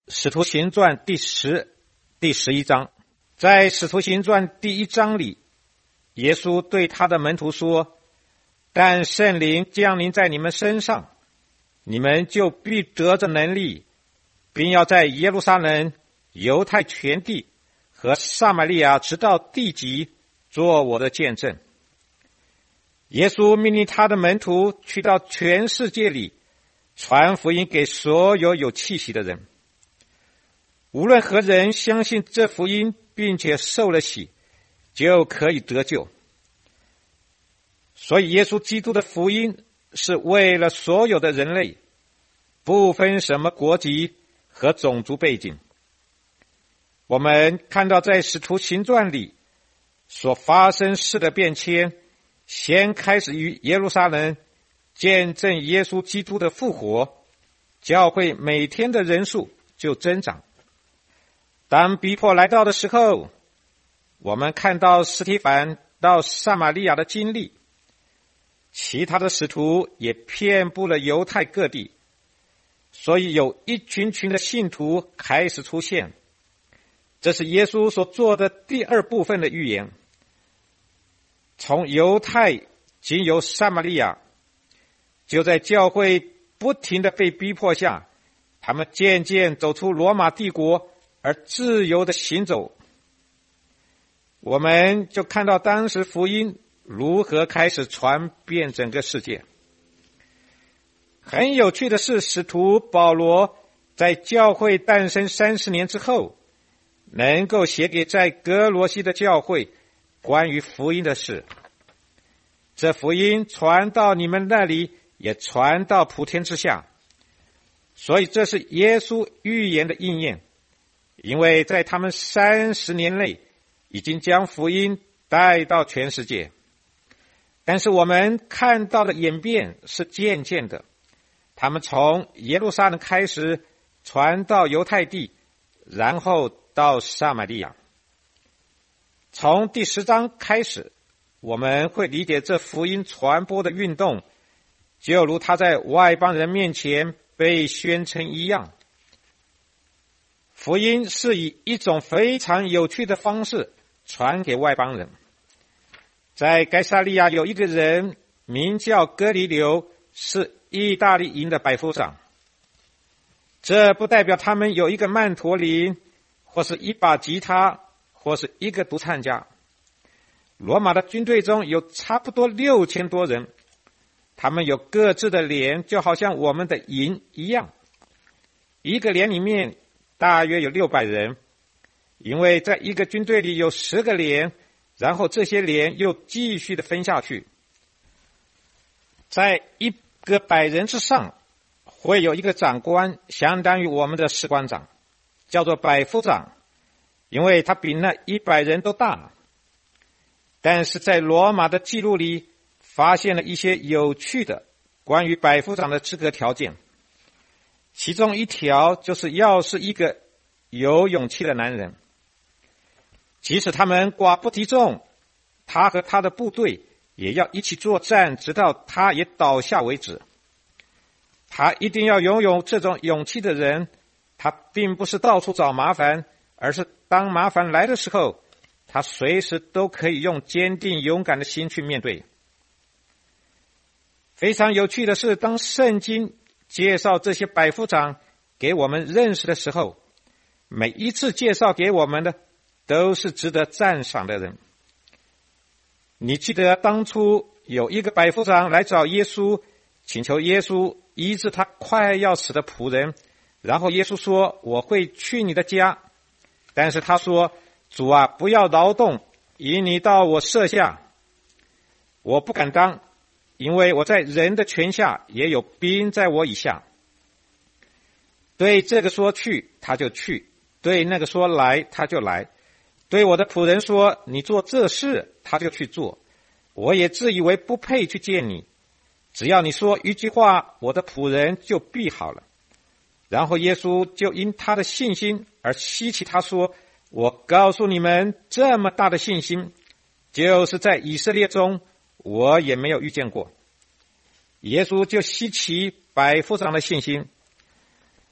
使徒行传第11章。在使徒行传第1章里，耶稣对他的门徒说，但圣灵降临在你们身上，你们就必得着能力，并要在耶路撒冷、犹太全地和撒玛利亚直到地极做我的见证。耶稣命令他的门徒去到全世界里传福音给所有有气息的人，无论何人相信这福音并且受了洗，就可以得救。所以耶稣基督的福音是为了所有的人类，不分什么国籍和种族背景。我们看到在使徒行传里所发生事的变迁，先开始于耶路撒冷见证耶稣基督的复活，教会每天的人数就增长。当逼迫来到的时候，我们看到司提反到撒玛利亚的经历，其他的使徒也遍布了犹太各地，所以有一群群的信徒开始出现。这是耶稣所做的第二部分的预言。从犹太经由撒玛利亚，就在教会不停的被逼迫下，他们渐渐走出罗马帝国而自由的行走。我们就看到当时福音如何开始传遍整个世界。很有趣的是，使徒保罗在教会诞生30年之后，能够写给在哥罗西的教会关于福音的事。这福音传到你们那里，也传到普天之下。所以这是耶稣预言的应验，因为在他们30年内已经将福音带到全世界。但是我们看到的演变是渐渐的，他们从耶路撒冷开始传到犹太地，然后到撒玛利亚。从第10章开始，我们会理解这福音传播的运动，就如他在外邦人面前被宣称一样。福音是以一种非常有趣的方式传给外邦人。在该撒利亚有一个人名叫哥尼流，是意大利营的百夫长。这不代表他们有一个曼陀林，或是一把吉他，或是一个独唱家。罗马的军队中有差不多6000多人，他们有各自的连，就好像我们的营一样。一个连里面大约有600人，因为在一个军队里有10个连，然后这些连又继续的分下去。在一个100人之上，会有一个长官，相当于我们的士官长，叫做百夫长，因为他比那100人都大。但是在罗马的记录里发现了一些有趣的关于百夫长的资格条件，其中一条就是要是一个有勇气的男人，即使他们寡不敌众，他和他的部队也要一起作战，直到他也倒下为止。他一定要拥有这种勇气的人，他并不是到处找麻烦，而是当麻烦来的时候，他随时都可以用坚定勇敢的心去面对。非常有趣的是，当圣经介绍这些百夫长给我们认识的时候，每一次介绍给我们的都是值得赞赏的人。你记得当初有一个百夫长来找耶稣，请求耶稣医治他快要死的仆人，然后耶稣说，我会去你的家，但是他说，主啊，不要劳动，引你到我舍下，我不敢当，因为我在人的权下，也有兵在我以下。对这个说去，他就去；对那个说来，他就来；对我的仆人说，你做这事，他就去做。我也自以为不配去见你，只要你说一句话，我的仆人就必好了。然后耶稣就因他的信心而希奇他说，我告诉你们，这么大的信心，就是在以色列中我也没有遇见过。耶稣就希奇百夫长的信心。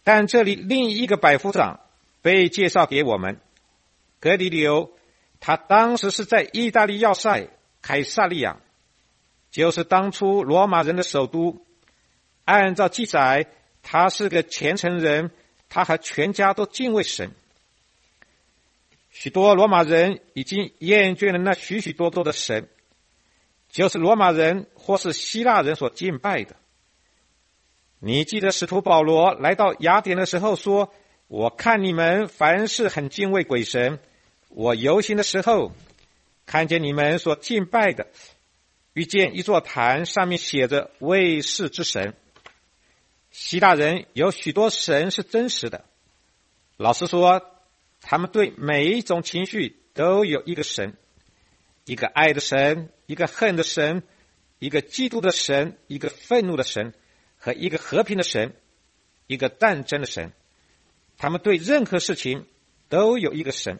但这里另一个百夫长被介绍给我们，格里里欧，他当时是在意大利要塞凯撒利亚，就是当初罗马人的首都。按照记载，他是个虔诚人，他和全家都敬畏神。许多罗马人已经厌倦了那许许多多的神，就是罗马人或是希腊人所敬拜的。你记得使徒保罗来到雅典的时候说，我看你们凡事很敬畏鬼神，我游行的时候看见你们所敬拜的，遇见一座坛，上面写着为世之神。希腊人有许多神是真实的，老实说，他们对每一种情绪都有一个神，一个爱的神，一个恨的神，一个嫉妒的神，一个愤怒的神，和一个和平的神，一个战争的神。他们对任何事情都有一个神。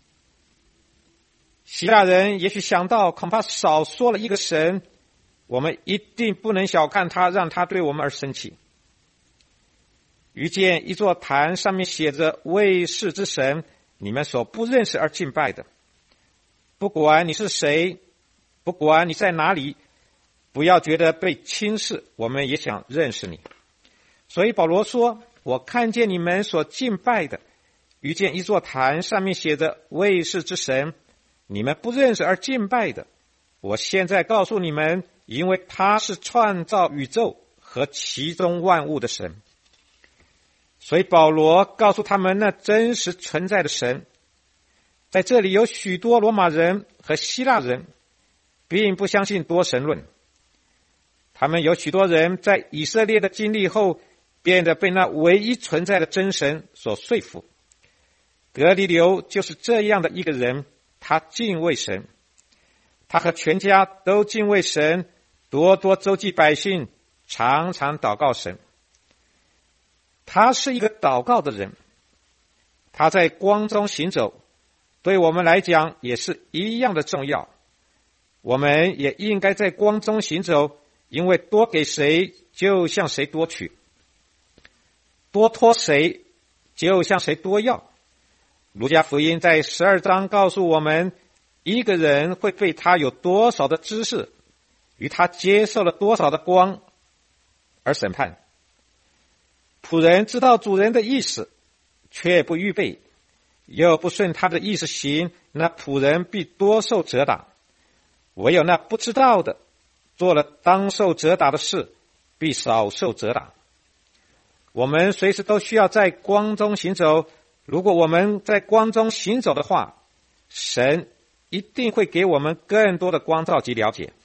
希腊人也许想到，恐怕少说了一个神，我们一定不能小看他，让他对我们而生气。遇见一座坛，上面写着为世之神，你们所不认识而敬拜的。不管你是谁，不管你在哪里，不要觉得被轻视，我们也想认识你。所以保罗说，我看见你们所敬拜的，遇见一座坛，上面写着为世之神，你们不认识而敬拜的。我现在告诉你们，因为他是创造宇宙和其中万物的神。所以保罗告诉他们，那真实存在的神。在这里有许多罗马人和希腊人并不相信多神论，他们有许多人在以色列的经历后，变得被那唯一存在的真神所说服。格里流就是这样的一个人，他敬畏神，他和全家都敬畏神，多多周济百姓，常常祷告神。他是一个祷告的人，他在光中行走，对我们来讲也是一样的重要。我们也应该在光中行走，因为多给谁就向谁多取，多托谁就向谁多要。路加福音在12章告诉我们，一个人会被他有多少的知识与他接受了多少的光而审判。仆人知道主人的意思，却不预备，又不顺他的意思行，那仆人必多受责打。唯有那不知道的，做了当受责打的事，必少受责打。我们随时都需要在光中行走，如果我们在光中行走的话，神一定会给我们更多的光照及了解。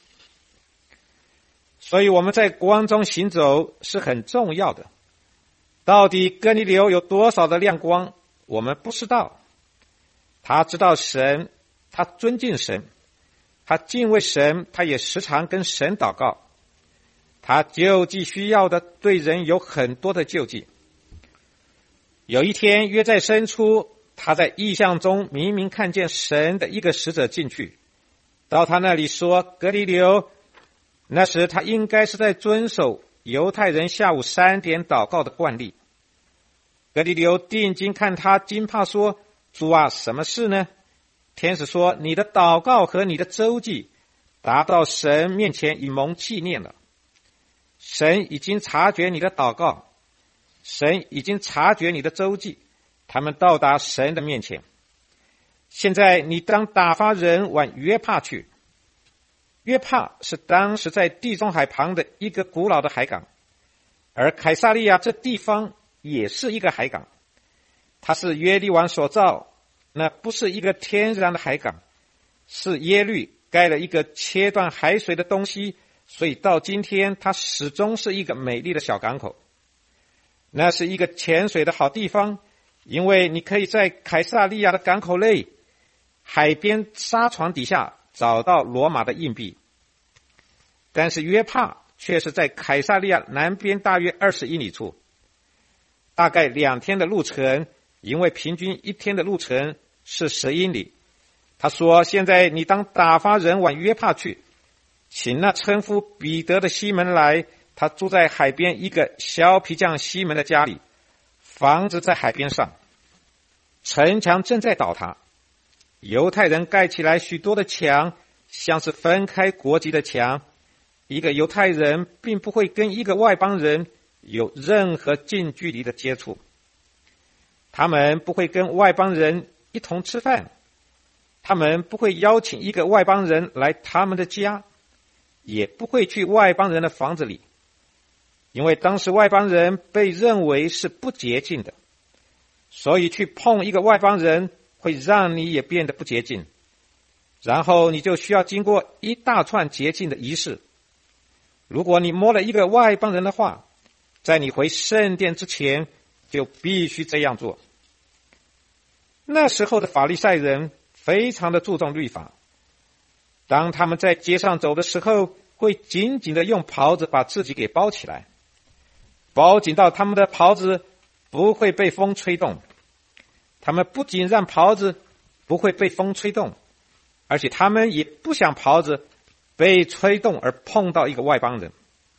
所以我们在光中行走是很重要的。到底哥尼流有多少的亮光，我们不知道。他知道神，他尊敬神，他敬畏神，他也时常跟神祷告。他救济需要的，对人有很多的救济。有一天约在深处，他在异象中明明看见神的一个使者进去，到他那里说，格里流。那时他应该是在遵守犹太人下午3点祷告的惯例。格里流定睛看他，惊怕说，主啊，什么事呢？天使说，你的祷告和你的周济达到神面前，以蒙纪念了。神已经察觉你的祷告，神已经察觉你的周济，他们到达神的面前。现在你当打发人往约帕去。约帕是当时在地中海旁的一个古老的海港，而凯撒利亚这地方也是一个海港，它是约利王所造，那不是一个天然的海港，是耶律盖了一个切断海水的东西，所以到今天它始终是一个美丽的小港口。那是一个潜水的好地方，因为你可以在凯撒利亚的港口内海边沙床底下找到罗马的硬币。但是约帕却是在凯撒利亚南边大约20英里处，大概2天的路程，因为平均1天的路程是10英里。他说，现在你当打发人往约帕去，请那称呼彼得的西门来，他住在海边一个削皮匠西门的家里， 房子在海边上，城墙正在倒塌。犹太人盖起来许多的墙，像是分开国籍的墙。一个犹太人并不会跟一个外邦人有任何近距离的接触，他们不会跟外邦人一同吃饭，他们不会邀请一个外邦人来他们的家，也不会去外邦人的房子里，因为当时外邦人被认为是不洁净的，所以去碰一个外邦人会让你也变得不洁净，然后你就需要经过一大串洁净的仪式。如果你摸了一个外邦人的话，在你回圣殿之前就必须这样做。那时候的法利赛人非常的注重律法，当他们在街上走的时候，会紧紧的用袍子把自己给包起来，包紧到他们的袍子不会被风吹动。他们不仅让袍子不会被风吹动，而且他们也不想袍子被吹动而碰到一个外邦人。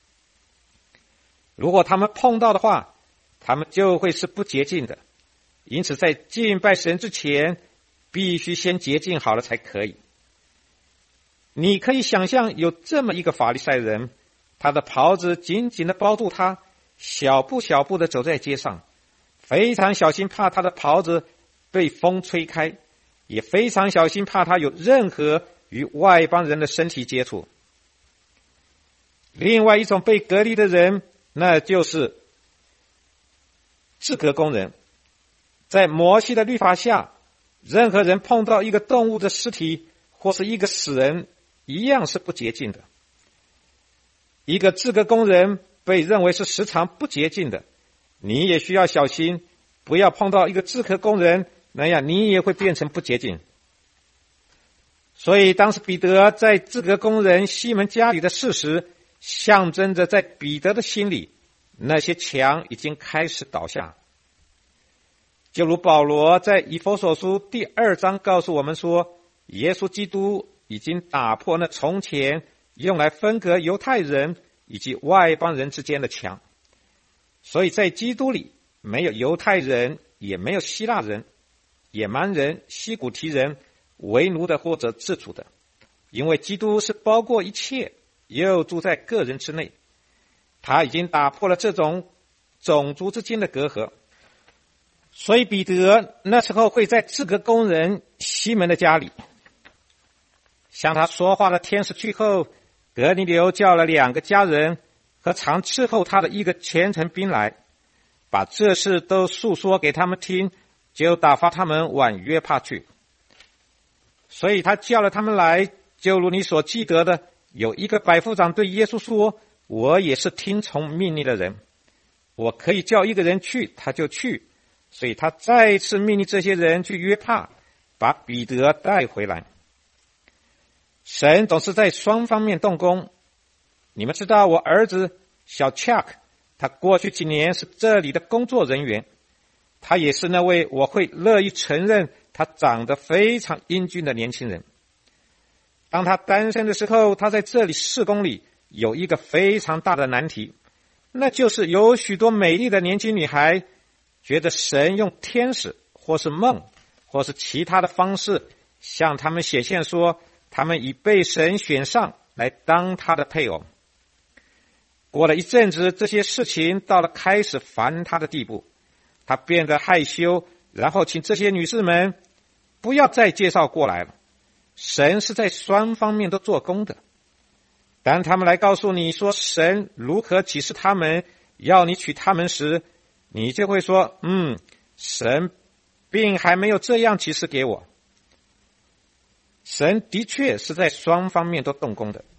如果他们碰到的话，他们就会是不洁净的。因此在敬拜神之前，必须先洁净好了才可以。你可以想象有这么一个法利赛人，他的袍子紧紧的包住他，小步小步的走在街上，非常小心怕他的袍子被风吹开，也非常小心怕他有任何与外邦人的身体接触。另外一种被隔离的人，那就是制革工人。在摩西的律法下，任何人碰到一个动物的尸体或是一个死人，一样是不洁净的。一个制革工人被认为是时常不洁净的，你也需要小心，不要碰到一个制革工人，那样你也会变成不洁净。所以当时彼得在制革工人西门家里的事实，象征着在彼得的心里，那些墙已经开始倒下。就如保罗在以弗所书第2章告诉我们说，耶稣基督已经打破那从前用来分隔犹太人以及外邦人之间的墙。所以在基督里，没有犹太人，也没有希腊人、野蛮人、西古提人、为奴的或者自主的，因为基督是包括一切，又住在个人之内。他已经打破了这种种族之间的隔阂。所以彼得那时候会在制革工人西门的家里。向他说话的天使去后，格尼流叫了2个家人和常伺候他的一个虔诚兵来，把这事都述说给他们听，就打发他们往约帕去。所以他叫了他们来，就如你所记得的，有一个百夫长对耶稣说，我也是听从命令的人，我可以叫一个人去，他就去。所以他再次命令这些人去约帕，把彼得带回来。神总是在双方面动工。你们知道我儿子小 Chuck， 他过去几年是这里的工作人员，他也是那位我会乐意承认他长得非常英俊的年轻人。当他单身的时候，他在这里事工里有一个非常大的难题，那就是有许多美丽的年轻女孩觉得神用天使或是梦或是其他的方式向他们显现说，他们已被神选上来当他的配偶。过了一阵子，这些事情到了开始烦他的地步，他变得害羞，然后请这些女士们不要再介绍过来了。神是在双方面都做工的。当他们来告诉你说神如何启示他们要你娶他们时，你就会说，神并还没有这样启示给我。神的确是在双方面都动工的。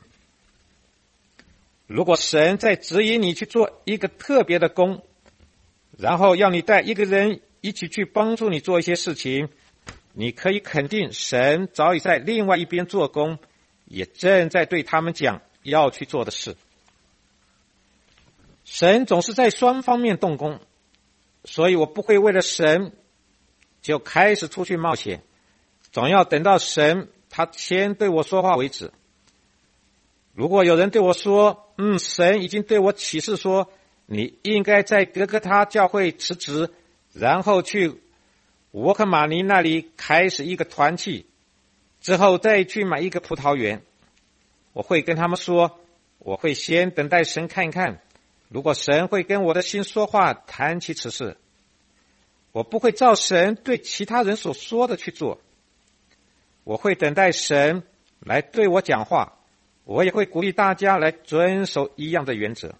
如果神在指引你去做一个特别的工，然后要你带一个人一起去帮助你做一些事情，你可以肯定神早已在另外一边做工，也正在对他们讲要去做的事。神总是在双方面动工，所以我不会为了神就开始出去冒险，总要等到神他先对我说话为止。如果有人对我说，神已经对我启示说，你应该在哥哥他教会辞职， 然后去沃克马尼那里开始一个团契，之后再去买一个葡萄园。我会跟他们说，我会先等待神看一看，如果神会跟我的心说话，谈起此事。我不会照神对其他人所说的去做，我会等待神来对我讲话，我也会鼓励大家来遵守一样的原则。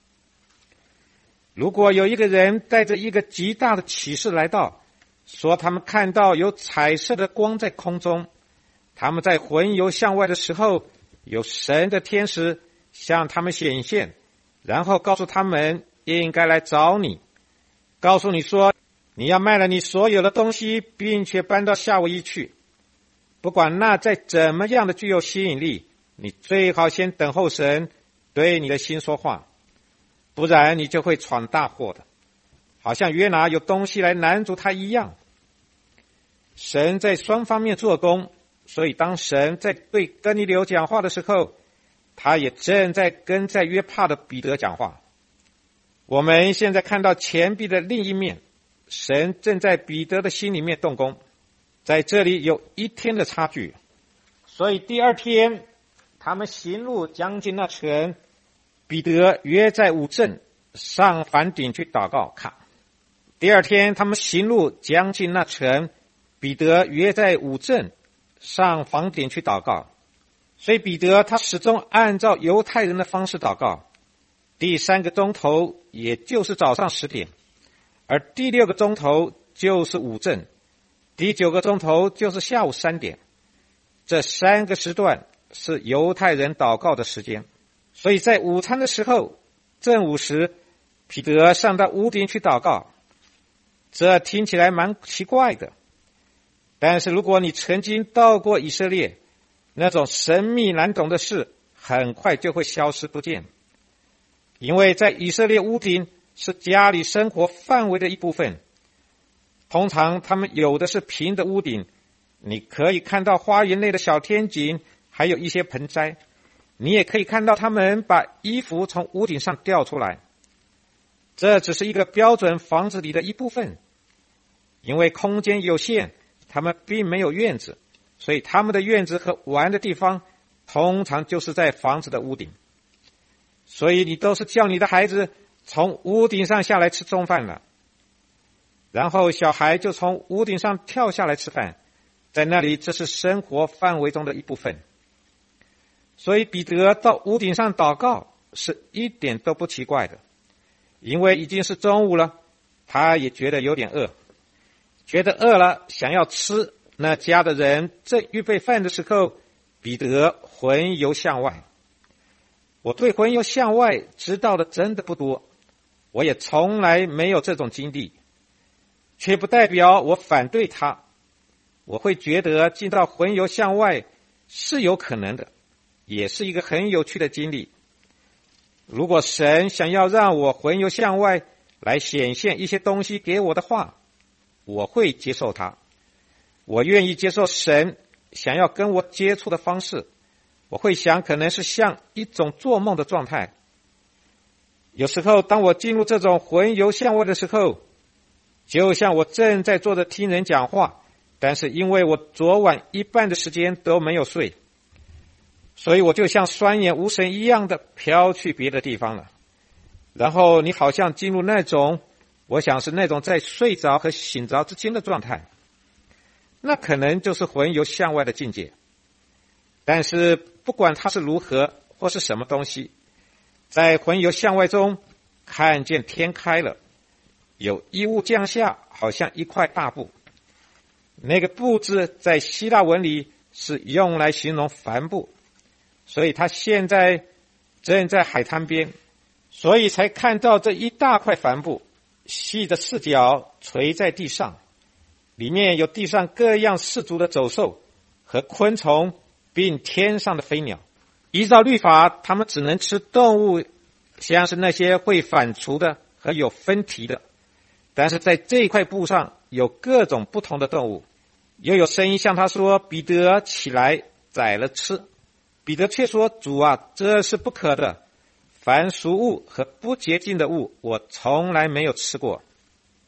如果有一个人带着一个极大的启示来到，说他们看到有彩色的光在空中，他们在魂游向外的时候，有神的天使向他们显现，然后告诉他们应该来找你，告诉你说你要卖了你所有的东西，并且搬到夏威夷去。不管那再怎么样的具有吸引力，你最好先等候神对你的心说话，不然你就会闯大祸的，好像约拿有东西来拦住他一样。神在双方面做工，所以当神在对哥尼流讲话的时候，他也正在跟在约帕的彼得讲话。我们现在看到钱币的另一面，神正在彼得的心里面动工，在这里有一天的差距。所以第二天他们行路将近那城，彼得约在五镇上房顶去祷告。第二天他们行路将近那城，彼得约在五镇上房顶去祷告。所以彼得他始终按照犹太人的方式祷告。第3个钟头也就是早上10点，而第6个钟头就是午正，第9个钟头就是下午3点。这3个时段是犹太人祷告的时间。所以在午餐的时候，正午时，彼得上到屋顶去祷告。这听起来蛮奇怪的，但是如果你曾经到过以色列，那种神秘难懂的事很快就会消失不见。因为在以色列，屋顶是家里生活范围的一部分。通常他们有的是平的屋顶，你可以看到花园内的小天井，还有一些盆栽。你也可以看到他们把衣服从屋顶上吊出来。这只是一个标准房子里的一部分。因为空间有限，他们并没有院子，所以他们的院子和玩的地方通常就是在房子的屋顶。所以你都是叫你的孩子从屋顶上下来吃中饭了，然后小孩就从屋顶上跳下来吃饭，在那里这是生活范围中的一部分。所以彼得到屋顶上祷告是一点都不奇怪的，因为已经是中午了，他也觉得有点饿，觉得饿了想要吃。那家的人正预备饭的时候，彼得魂游向外。我对魂游向外知道的真的不多，我也从来没有这种经历，却不代表我反对它。我会觉得进到魂游向外是有可能的，也是一个很有趣的经历。如果神想要让我魂游向外来显现一些东西给我的话，我会接受它。我愿意接受神想要跟我接触的方式。我会想可能是像一种做梦的状态。有时候当我进入这种魂游向外的时候，就像我正在坐着听人讲话，但是因为我昨晚一半的时间都没有睡，所以我就像双眼无神一样的飘去别的地方了。然后你好像进入那种，我想是那种在睡着和醒着之间的状态，那可能就是魂游向外的境界。但是不管它是如何或是什么东西，在魂游向外中看见天开了，有一物降下，好像一块大布。那个布字在希腊文里是用来形容帆布，所以他现在正在海滩边，所以才看到这一大块帆布，细的4角垂在地上，里面有地上各样四足的走兽和昆虫，并天上的飞鸟。依照律法，他们只能吃动物，像是那些会反刍的和有分蹄的。但是在这块布上有各种不同的动物，又有声音向他说：“彼得，起来，宰了吃。”彼得却说：“主啊，这是不可的。凡俗物和不洁净的物，我从来没有吃过。”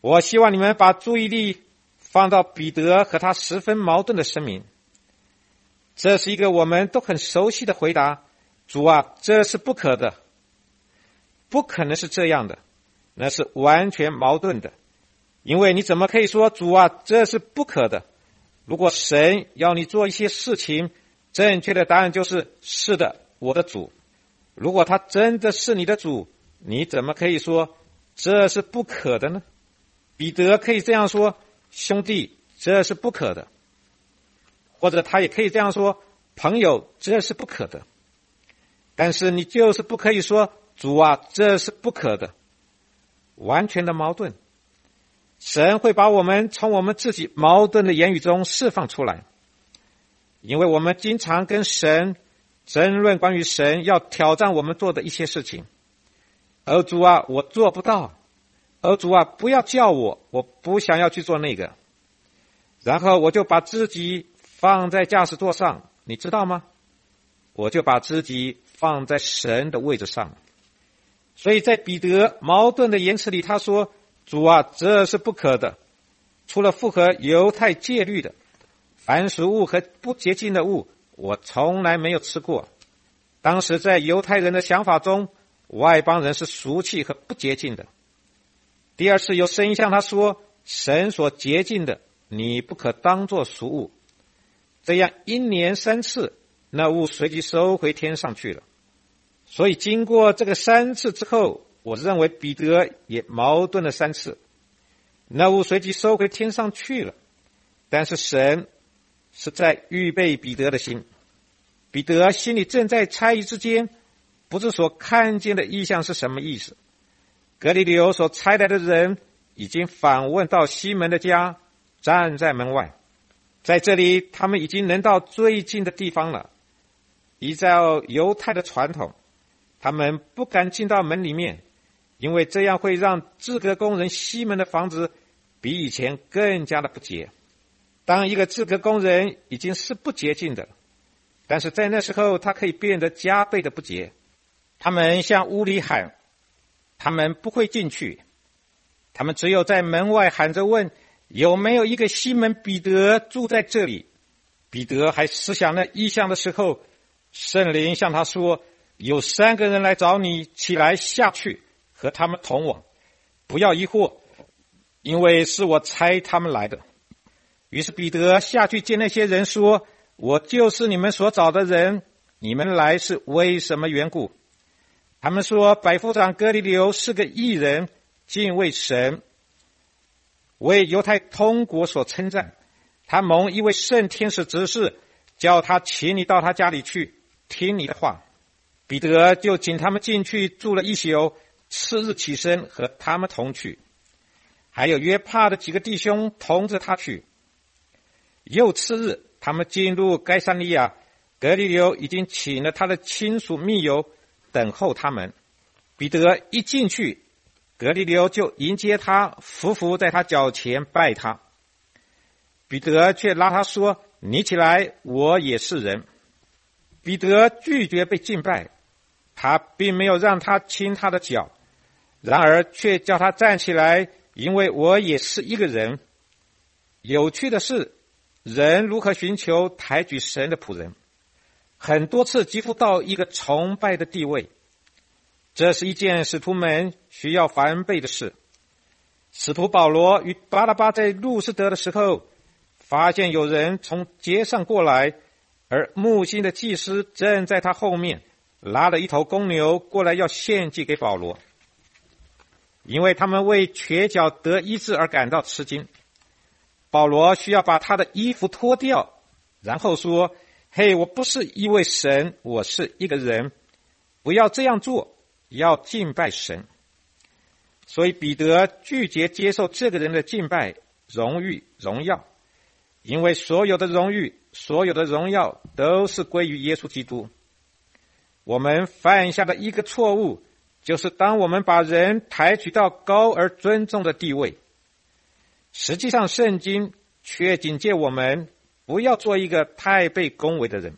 我希望你们把注意力放到彼得和他十分矛盾的声明。这是一个我们都很熟悉的回答：主啊，这是不可的，不可能是这样的，那是完全矛盾的。因为你怎么可以说主啊，这是不可的？如果神要你做一些事情，正确的答案就是是的，我的主。如果他真的是你的主，你怎么可以说这是不可的呢？彼得可以这样说：兄弟，这是不可的。或者他也可以这样说：朋友，这是不可的。但是你就是不可以说主啊，这是不可的，完全的矛盾。神会把我们从我们自己矛盾的言语中释放出来，因为我们经常跟神争论关于神要挑战我们做的一些事情。主啊，我做不到。主啊，不要叫我不想要去做那个。然后我就把自己放在驾驶座上，你知道吗？我就把自己放在神的位置上。所以在彼得矛盾的言辞里，他说：主啊，这是不可的。除了符合犹太戒律的凡俗物和不洁净的物，我从来没有吃过。当时在犹太人的想法中，外邦人是俗气和不洁净的。第二次有声音向他说：神所洁净的，你不可当作俗物。这样一连3次，那物随即收回天上去了。所以经过这个3次之后，我认为彼得也矛盾了3次。那物随即收回天上去了，但是神是在预备彼得的心。彼得心里正在猜疑之间，不知所看见的异象是什么意思。格里流所差来的人已经访问到西门的家，站在门外。在这里他们已经能到最近的地方了。依照犹太的传统，他们不敢进到门里面，因为这样会让制革工人西门的房子比以前更加的不洁。当一个制革工人已经是不洁净的，但是在那时候他可以变得加倍的不洁。他们向屋里喊，他们不会进去，他们只有在门外喊着问：有没有一个西门彼得住在这里？彼得还思想那异象的时候，圣灵向他说：有3个人来找你，起来下去，和他们同往，不要疑惑，因为是我差他们来的。于是彼得下去见那些人说：我就是你们所找的人，你们来是为什么缘故？他们说：百夫长哥尼流是个义人，敬畏神，为犹太通国所称赞。他蒙一位圣天使指示，叫他请你到他家里去，听你的话。彼得就请他们进去住了1宿，次日起身和他们同去。还有约帕的几个弟兄同着他去。又次日，他们进入该撒利亚，格尼流已经请了他的亲属密友等候他们。彼得一进去，格尼流就迎接他，伏伏在他脚前拜他。彼得却拉他说：你起来，我也是人。彼得拒绝被敬拜，他并没有让他亲他的脚，然而却叫他站起来，因为我也是一个人。有趣的是，人如何寻求抬举神的仆人，很多次几乎到一个崇拜的地位。这是一件使徒们需要防备的事。使徒保罗与巴拿巴在路斯德的时候，发现有人从街上过来，而木星的祭司正在他后面拉了一头公牛过来要献祭给保罗。因为他们为瘸脚得医治而感到吃惊，保罗需要把他的衣服脱掉，然后说：嘿，我不是一位神，我是一个人，不要这样做，要敬拜神。所以彼得拒绝接受这个人的敬拜、荣誉、荣耀，因为所有的荣誉、所有的荣耀都是归于耶稣基督。我们犯下的一个错误，就是当我们把人抬举到高而尊重的地位。实际上圣经却警戒我们不要做一个太被恭维的人。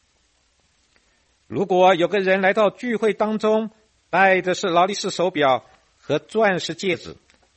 如果有个人来到聚会当中，戴的是劳力士手表和钻石戒指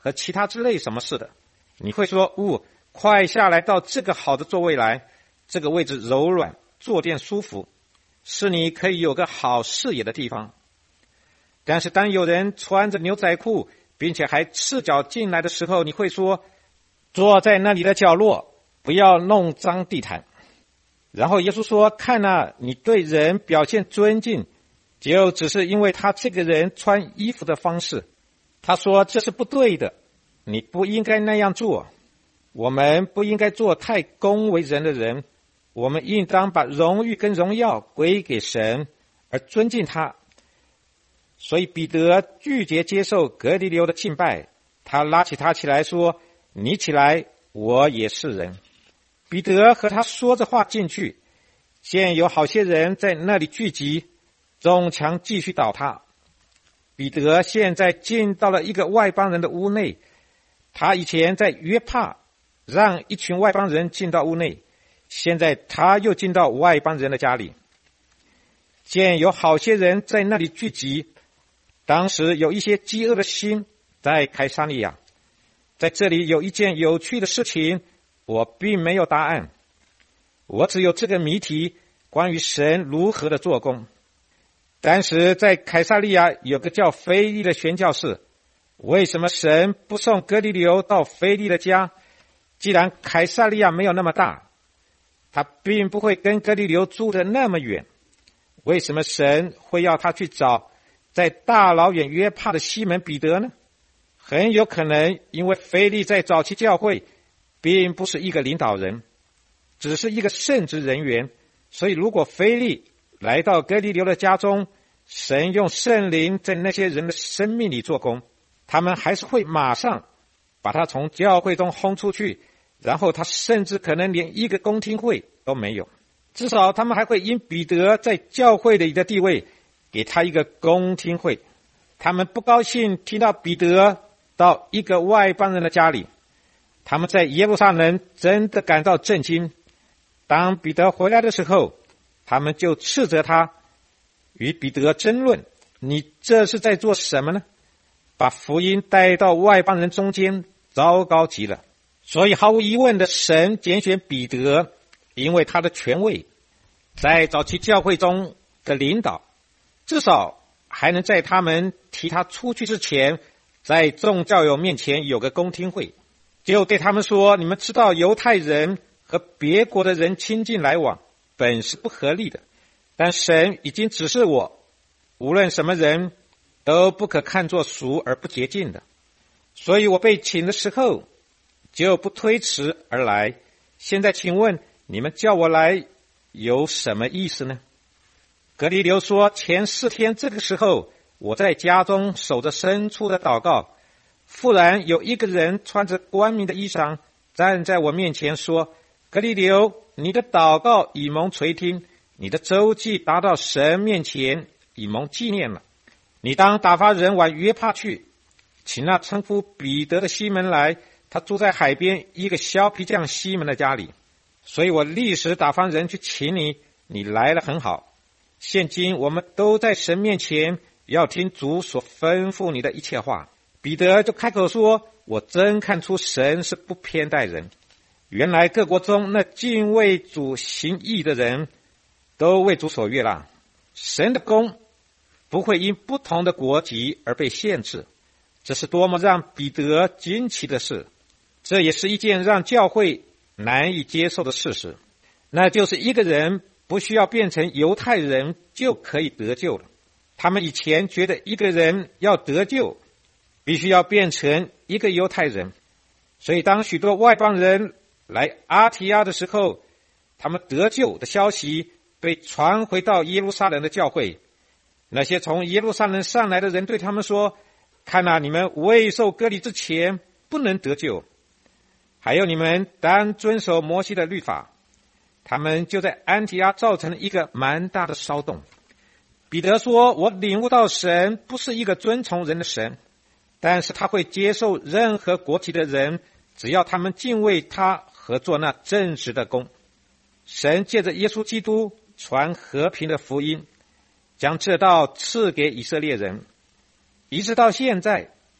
和其他之类什么事的。你会说，快下来到这个好的座位来，这个位置柔软，坐垫舒服，是你可以有个好视野的地方。但是当有人穿着牛仔裤并且还赤脚进来的时候，你会说，坐在那里的角落，不要弄脏地毯。然后耶稣说，看啊，你对人表现尊敬，就只是因为他这个人穿衣服的方式。他说这是不对的，你不应该那样做。我们不应该做太恭维人的人，我们应当把荣誉跟荣耀归给神，而尊敬他。所以彼得拒绝接受革利流的敬拜，他拉起他起来说，你起来，我也是人。彼得和他说着话进去，见有好些人在那里聚集，众强继续倒塌。彼得现在进到了一个外邦人的屋内，他以前在约帕让一群外邦人进到屋内，现在他又进到外邦人的家里。见有好些人在那里聚集，当时有一些饥饿的心在凯撒利亚。在这里有一件有趣的事情，我并没有答案，我只有这个谜题，关于神如何的做工。但是在凯撒利亚有个叫腓利的宣教士，为什么神不送革利流到腓利的家？既然凯撒利亚没有那么大，他并不会跟革利流住得那么远，为什么神会要他去找在大老远约帕的西门彼得呢？很有可能因为腓利在早期教会并不是一个领导人，只是一个圣职人员，所以如果腓利来到革利流的家中，神用圣灵在那些人的生命里做工，他们还是会马上把他从教会中轰出去，然后他甚至可能连一个公听会都没有，至少他们还会因彼得在教会里的地位给他一个公听会。他们不高兴听到彼得到一个外邦人的家里，他们在耶路撒冷真的感到震惊。当彼得回来的时候，他们就斥责他，与彼得争论，你这是在做什么呢？把福音带到外邦人中间，糟糕极了。所以毫无疑问的，神拣选彼得，因为他的权位在早期教会中的领导，至少还能在他们提他出去之前，在众教友面前有个公听会，就对他们说，你们知道犹太人和别国的人亲近来往本是不合理的，但神已经指示我，无论什么人都不可看作俗而不洁净的，所以我被请的时候就不推迟而来。现在请问你们叫我来有什么意思呢？革利流说，前4天这个时候，我在家中守着深处的祷告，忽然有一个人穿着光明的衣裳站在我面前说，革利流，你的祷告已蒙垂听，你的周记达到神面前，已蒙纪念了。你当打发人往约帕去，请那称呼彼得的西门来，他住在海边一个削皮匠西门的家里。所以我立时打发人去请你，你来了很好。现今我们都在神面前，要听主所吩咐你的一切话。彼得就开口说，我真看出神是不偏待人。原来各国中那敬畏主行义的人都为主所悦纳，神的工不会因不同的国籍而被限制，这是多么让彼得惊奇的事。这也是一件让教会难以接受的事实，那就是一个人不需要变成犹太人就可以得救了。他们以前觉得一个人要得救必须要变成一个犹太人，所以当许多外邦人来阿提亚的时候，他们得救的消息被传回到耶路撒冷的教会。那些从耶路撒冷上来的人对他们说，看啊，你们未受割礼之前不能得救，还有你们当遵守摩西的律法。他们就在安提阿造成了一个蛮大的骚动。彼得说，我领悟到神不是一个遵从人的神，但是他会接受任何国籍的人，只要他们敬畏他和做那正直的工。神借着耶稣基督传和平的福音，将这道赐给以色列人，一直到现在，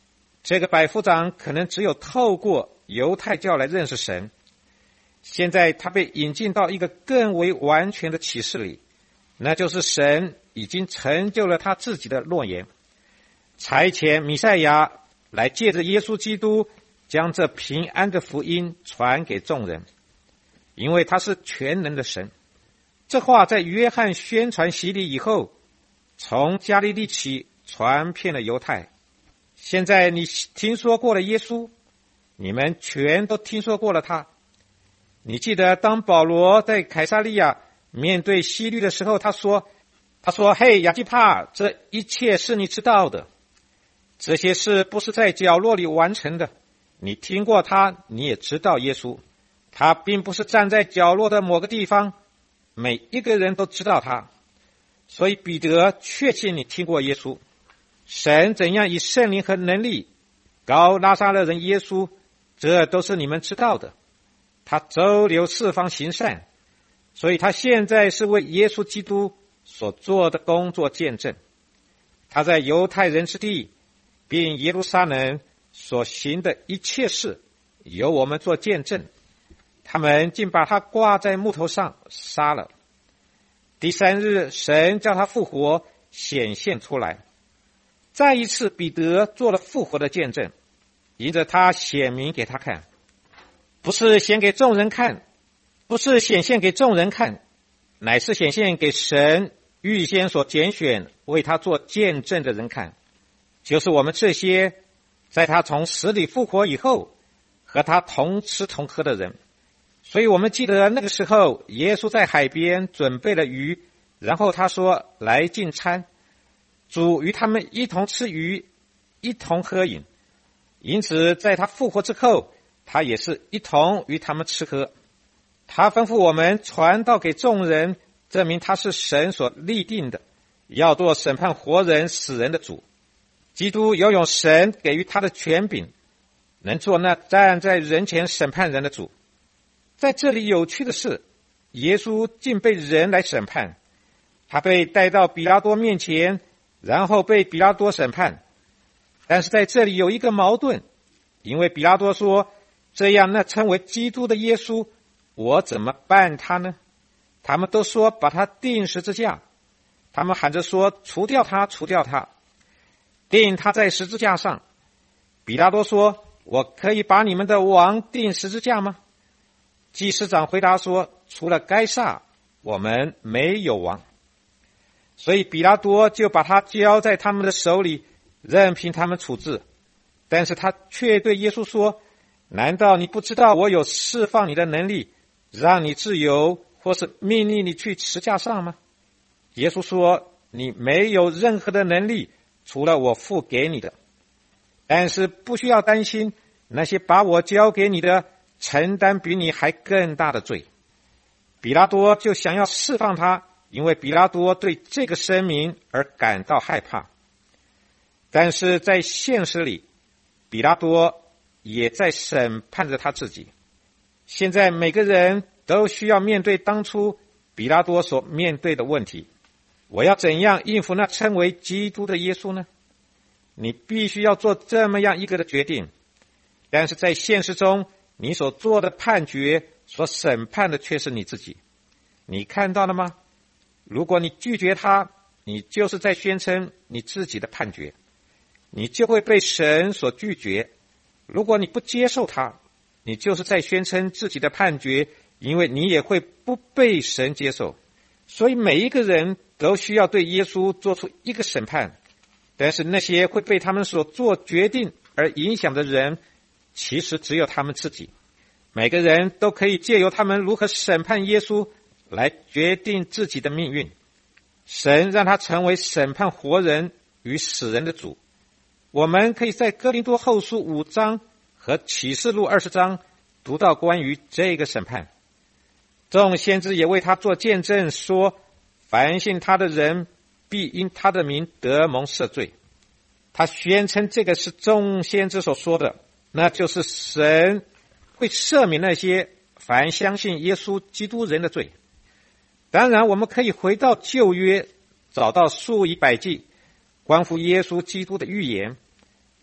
这个百夫长可能只有透过犹太教来认识神，现在他被引进到一个更为完全的启示里，那就是神已经成就了他自己的诺言，差遣弥赛亚来借着耶稣基督将这平安的福音传给众人，因为他是全能的神。这话在约翰宣传洗礼以后，从加利利起传遍了犹太。现在你听说过了耶稣，你们全都听说过了他。你记得当保罗在凯撒利亚面对希律的时候，他说嘿，亚基帕，这一切是你知道的，这些事不是在角落里完成的，你听过他，你也知道耶稣，他并不是站在角落的某个地方，每一个人都知道他。所以彼得确信你听过耶稣，神怎样以圣灵和能力膏拿撒勒人耶稣，这都是你们知道的。他周流四方行善，所以他现在是为耶稣基督所做的工作见证。他在犹太人之地并耶路撒冷所行的一切事，由我们做见证。他们竟把他挂在木头上杀了。第三日，神叫他复活，显现出来。再一次，彼得做了复活的见证，因着他显明给他看，不是显给众人看，不是显现给众人看，乃是显现给神预先所拣选为他做见证的人看，就是我们这些在他从死里复活以后和他同吃同喝的人。所以我们记得那个时候，耶稣在海边准备了鱼，然后他说来进餐，主与他们一同吃鱼，一同喝饮。因此在他复活之后，他也是一同与他们吃喝。他吩咐我们传道给众人，证明他是神所立定的，要做审判活人死人的主。基督拥有神给予他的权柄，能做那站在人前审判人的主。在这里有趣的是，耶稣竟被人来审判，他被带到比拉多面前，然后被比拉多审判。但是在这里有一个矛盾，因为比拉多说，这样那称为基督的耶稣，我怎么办他呢？他们都说把他钉十字架，他们喊着说除掉他，除掉他，钉他在十字架上。比拉多说，我可以把你们的王钉十字架吗？祭司长回答说，除了该撒，我们没有王。所以比拉多就把他交在他们的手里，任凭他们处置。但是他却对耶稣说，难道你不知道我有释放你的能力，让你自由，或是命令你去十架上吗？耶稣说，你没有任何的能力，除了我付给你的。但是不需要担心，那些把我交给你的，承担比你还更大的罪。比拉多就想要释放他，因为比拉多对这个声明而感到害怕。但是在现实里，比拉多也在审判着他自己。现在每个人都需要面对当初比拉多所面对的问题，我要怎样应付那称为基督的耶稣呢？你必须要做这么样一个的决定，但是在现实中，你所做的判决，所审判的却是你自己。你看到了吗？如果你拒绝他，你就是在宣称你自己的判决，你就会被神所拒绝。如果你不接受他，你就是在宣称自己的判决，因为你也会不被神接受。所以每一个人都需要对耶稣做出一个审判，但是那些会被他们所做决定而影响的人，其实只有他们自己。每个人都可以借由他们如何审判耶稣来决定自己的命运。神让他成为审判活人与死人的主。我们可以在哥林多后书5章和启示录20章读到关于这个审判。众先知也为他做见证，说凡信他的人必因他的名得蒙赦罪。他宣称这个是众先知所说的，那就是神会赦免那些凡相信耶稣基督人的罪。当然我们可以回到旧约，找到数以百计关乎耶稣基督的预言，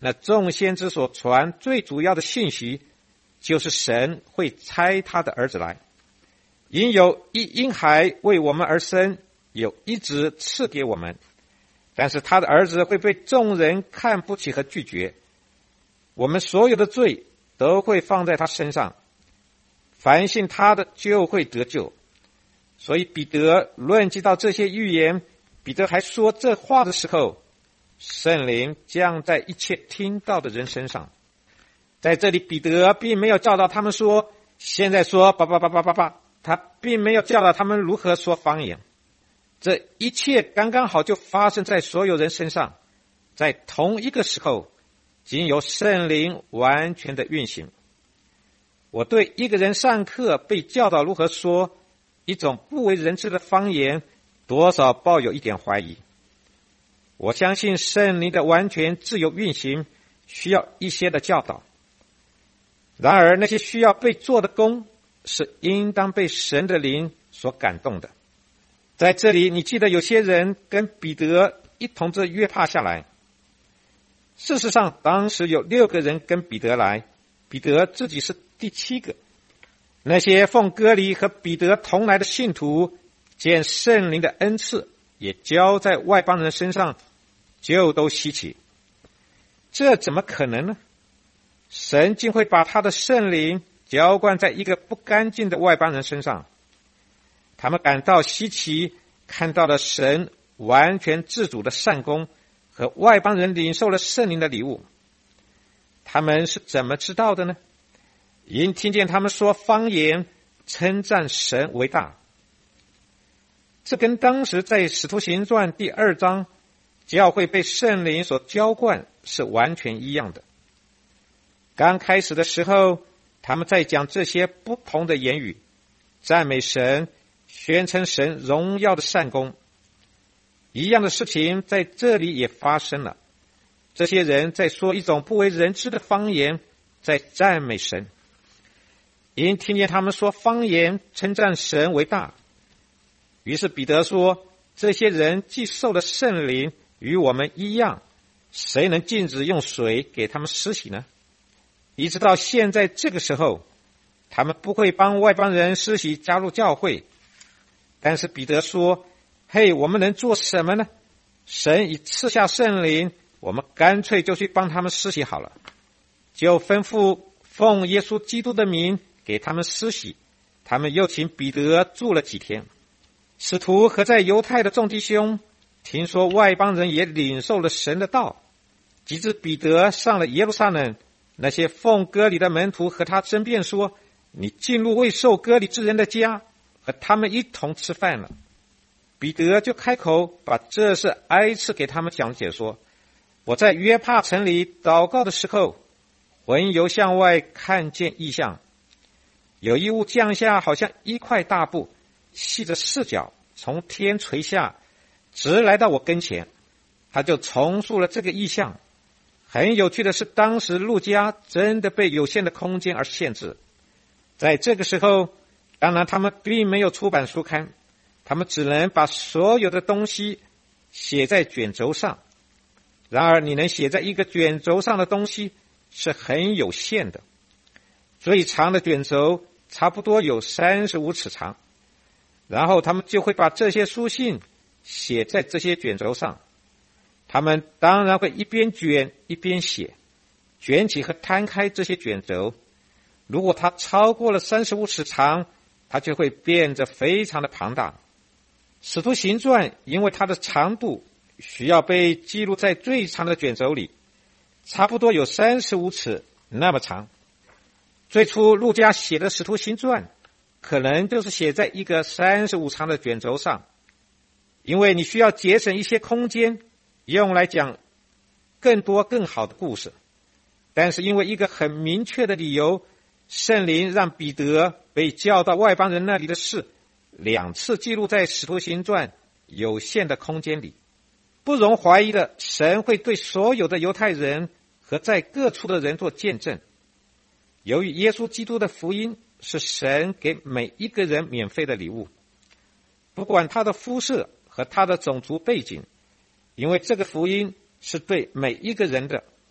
那众先知所传最主要的信息，就是神会差他的儿子来，因有一婴孩为我们而生，有一子赐给我们，但是他的儿子会被众人看不起和拒绝，我们所有的罪都会放在他身上，凡信他的就会得救。所以彼得论及到这些预言，彼得还说这话的时候，圣灵降在一切听到的人身上。在这里彼得并没有教导他们说现在说叭叭叭叭叭叭，他并没有教导他们如何说方言，这一切刚刚好就发生在所有人身上，在同一个时候，经由圣灵完全的运行。我对一个人上课被教导如何说一种不为人知的方言，多少抱有一点怀疑。我相信圣灵的完全自由运行需要一些的教导，然而那些需要被做的工是应当被神的灵所感动的。在这里你记得有些人跟彼得一同这约帕下来，事实上当时有6个人跟彼得来，彼得自己是第7个。那些奉割礼和彼得同来的信徒，见圣灵的恩赐也交在外邦人身上，就都稀奇。这怎么可能呢？神竟会把他的圣灵浇灌在一个不干净的外邦人身上。他们感到稀奇，看到了神完全自主的善功和外邦人领受了圣灵的礼物。他们是怎么知道的呢？因听见他们说方言，称赞神为大。这跟当时在使徒行传第2章教会被圣灵所浇灌是完全一样的。刚开始的时候，他们在讲这些不同的言语，赞美神，宣称神荣耀的善功。一样的事情在这里也发生了，这些人在说一种不为人知的方言，在赞美神。因听见他们说方言，称赞神为大，于是彼得说，这些人既受了圣灵，与我们一样，谁能禁止用水给他们施洗呢？一直到现在这个时候，他们不会帮外邦人施洗加入教会。但是彼得说，嘿，我们能做什么呢？神已赐下圣灵，我们干脆就去帮他们施洗好了，就吩咐奉耶稣基督的名给他们施洗。他们又请彼得住了几天。使徒和在犹太的众弟兄听说外邦人也领受了神的道，及至彼得上了耶路撒冷，那些奉割礼的门徒和他争辩说，你进入未受割礼之人的家，和他们一同吃饭了。彼得就开口把这事挨次给他们讲解说，我在约帕城里祷告的时候，魂游向外看见异象，有一物降下，好像一块大布，系着4角，从天垂下，直来到我跟前。他就重述了这个异象。很有趣的是，当时路加真的被有限的空间而限制。在这个时候，当然他们并没有出版书刊，他们只能把所有的东西写在卷轴上。然而你能写在一个卷轴上的东西是很有限的，最长的卷轴差不多有35尺长，然后他们就会把这些书信写在这些卷轴上。他们当然会一边卷一边写，卷起和摊开这些卷轴。如果它超过了35尺长，它就会变得非常的庞大。使徒行传因为它的长度需要被记录在最长的卷轴里，差不多有35尺那么长。最初路加写的使徒行传可能就是写在一个35长的卷轴上，因为你需要节省一些空间，用来讲更多更好的故事。但是因为一个很明确的理由，圣灵让彼得被叫到外邦人那里的事2次记录在使徒行传有限的空间里。不容怀疑的，神会对所有的犹太人和在各处的人做见证。由于耶稣基督的福音是神给每一个人免费的礼物，不管他的肤色和他的种族背景，因为这个福音是对每一个人的，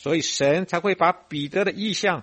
所以神才会把彼得的意象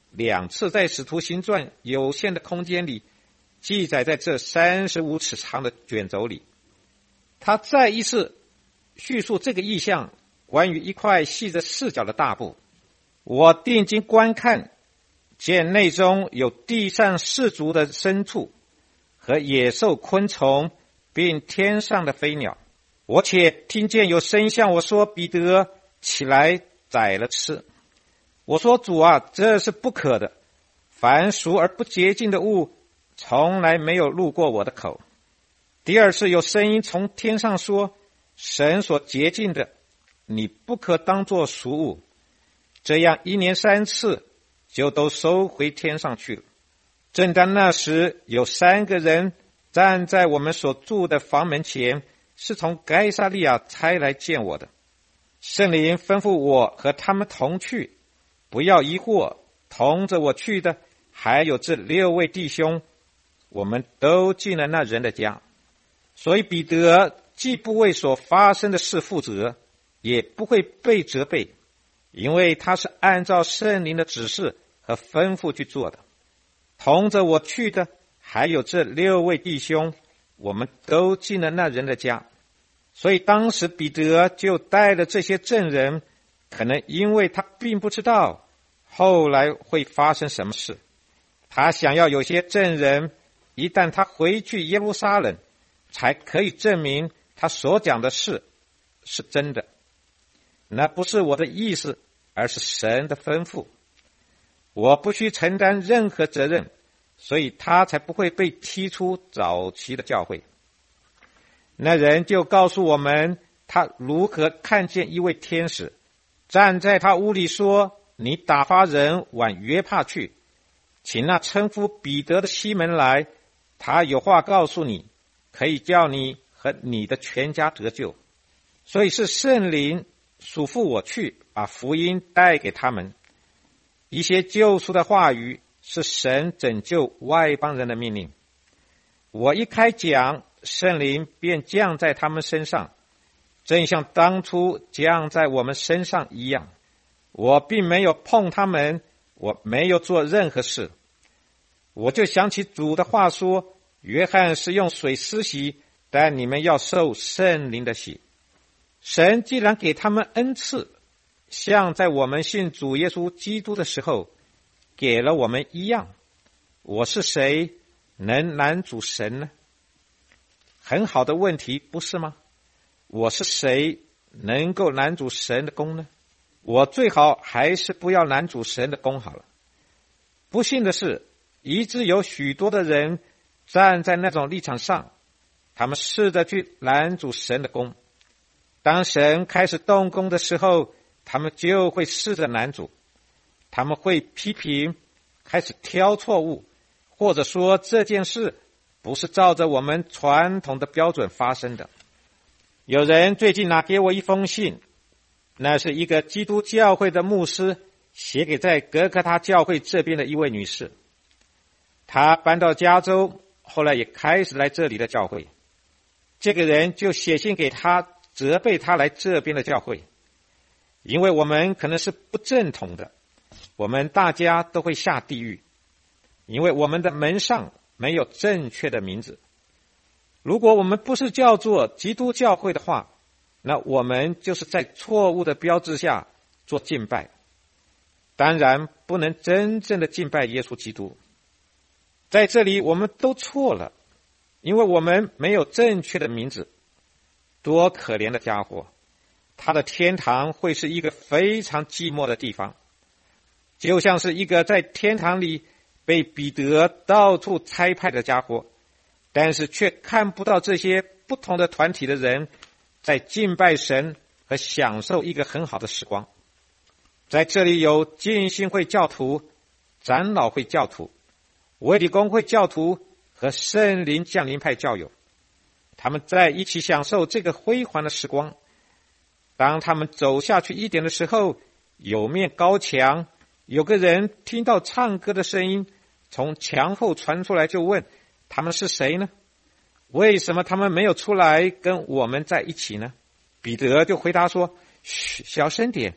2次在使徒行传有限的空间里记载在这35尺长的卷轴里。他再一次叙述这个意象，关于一块系着4角的大布。我定睛观看，见内中有地上4足的牲畜和野兽昆虫，并天上的飞鸟。我且听见有声向我说，彼得，起来宰了吃。我说，主啊，这是不可的，凡俗而不洁净的物从来没有入过我的口。第2次有声音从天上说，神所洁净的，你不可当作俗物。这样1年3次就都收回天上去了。正当那时，有3个人站在我们所住的房门前，是从该撒利亚差来见我的。圣灵吩咐我和他们同去，不要疑惑，同着我去的还有这6位弟兄，我们都进了那人的家。所以彼得既不为所发生的事负责，也不会被责备，因为他是按照圣灵的指示和吩咐去做的。同着我去的还有这6位弟兄，我们都进了那人的家。所以当时彼得就带了这些证人，可能因为他并不知道后来会发生什么事，他想要有些证人，一旦他回去耶路撒冷，才可以证明他所讲的事是真的。那不是我的意思，而是神的吩咐。我不需承担任何责任，所以他才不会被踢出早期的教会。那人就告诉我们，他如何看见一位天使站在他屋里说，你打发人往约帕去，请那称呼彼得的西门来，他有话告诉你，可以叫你和你的全家得救。所以是圣灵嘱咐我去把福音带给他们。一些救赎的话语是神拯救外邦人的命令。我一开讲，圣灵便降在他们身上，正像当初降在我们身上一样。我并没有碰他们，我没有做任何事。我就想起主的话说，约翰是用水施洗，但你们要受圣灵的洗。神既然给他们恩赐，像在我们信主耶稣基督的时候给了我们一样，我是谁能拦阻神呢？很好的问题，不是吗？我是谁能够拦阻神的功呢？我最好还是不要拦阻神的功好了。不幸的是，以致有许多的人站在那种立场上，他们试着去拦阻神的功。当神开始动工的时候，他们就会试着拦阻，他们会批评，开始挑错误，或者说这件事不是照着我们传统的标准发生的。有人最近拿给我一封信，那是一个基督教会的牧师写给在格科他教会这边的一位女士。她搬到加州，后来也开始来这里的教会。这个人就写信给她，责备她来这边的教会，因为我们可能是不正统的，我们大家都会下地狱，因为我们的门上没有正确的名字。如果我们不是叫做基督教会的话，那我们就是在错误的标志下做敬拜，当然不能真正的敬拜耶稣基督。在这里我们都错了，因为我们没有正确的名字。多可怜的家伙，他的天堂会是一个非常寂寞的地方，就像是一个在天堂里被彼得到处差派的家伙，但是却看不到这些不同的团体的人在敬拜神和享受一个很好的时光。在这里有浸信会教徒、长老会教徒、卫理公会教徒和圣灵降临派教友，他们在一起享受这个辉煌的时光。当他们走下去一点的时候，有面高墙，有个人听到唱歌的声音从墙后传出来，就问他们是谁呢？为什么他们没有出来跟我们在一起呢？彼得就回答说，嘘，小声点，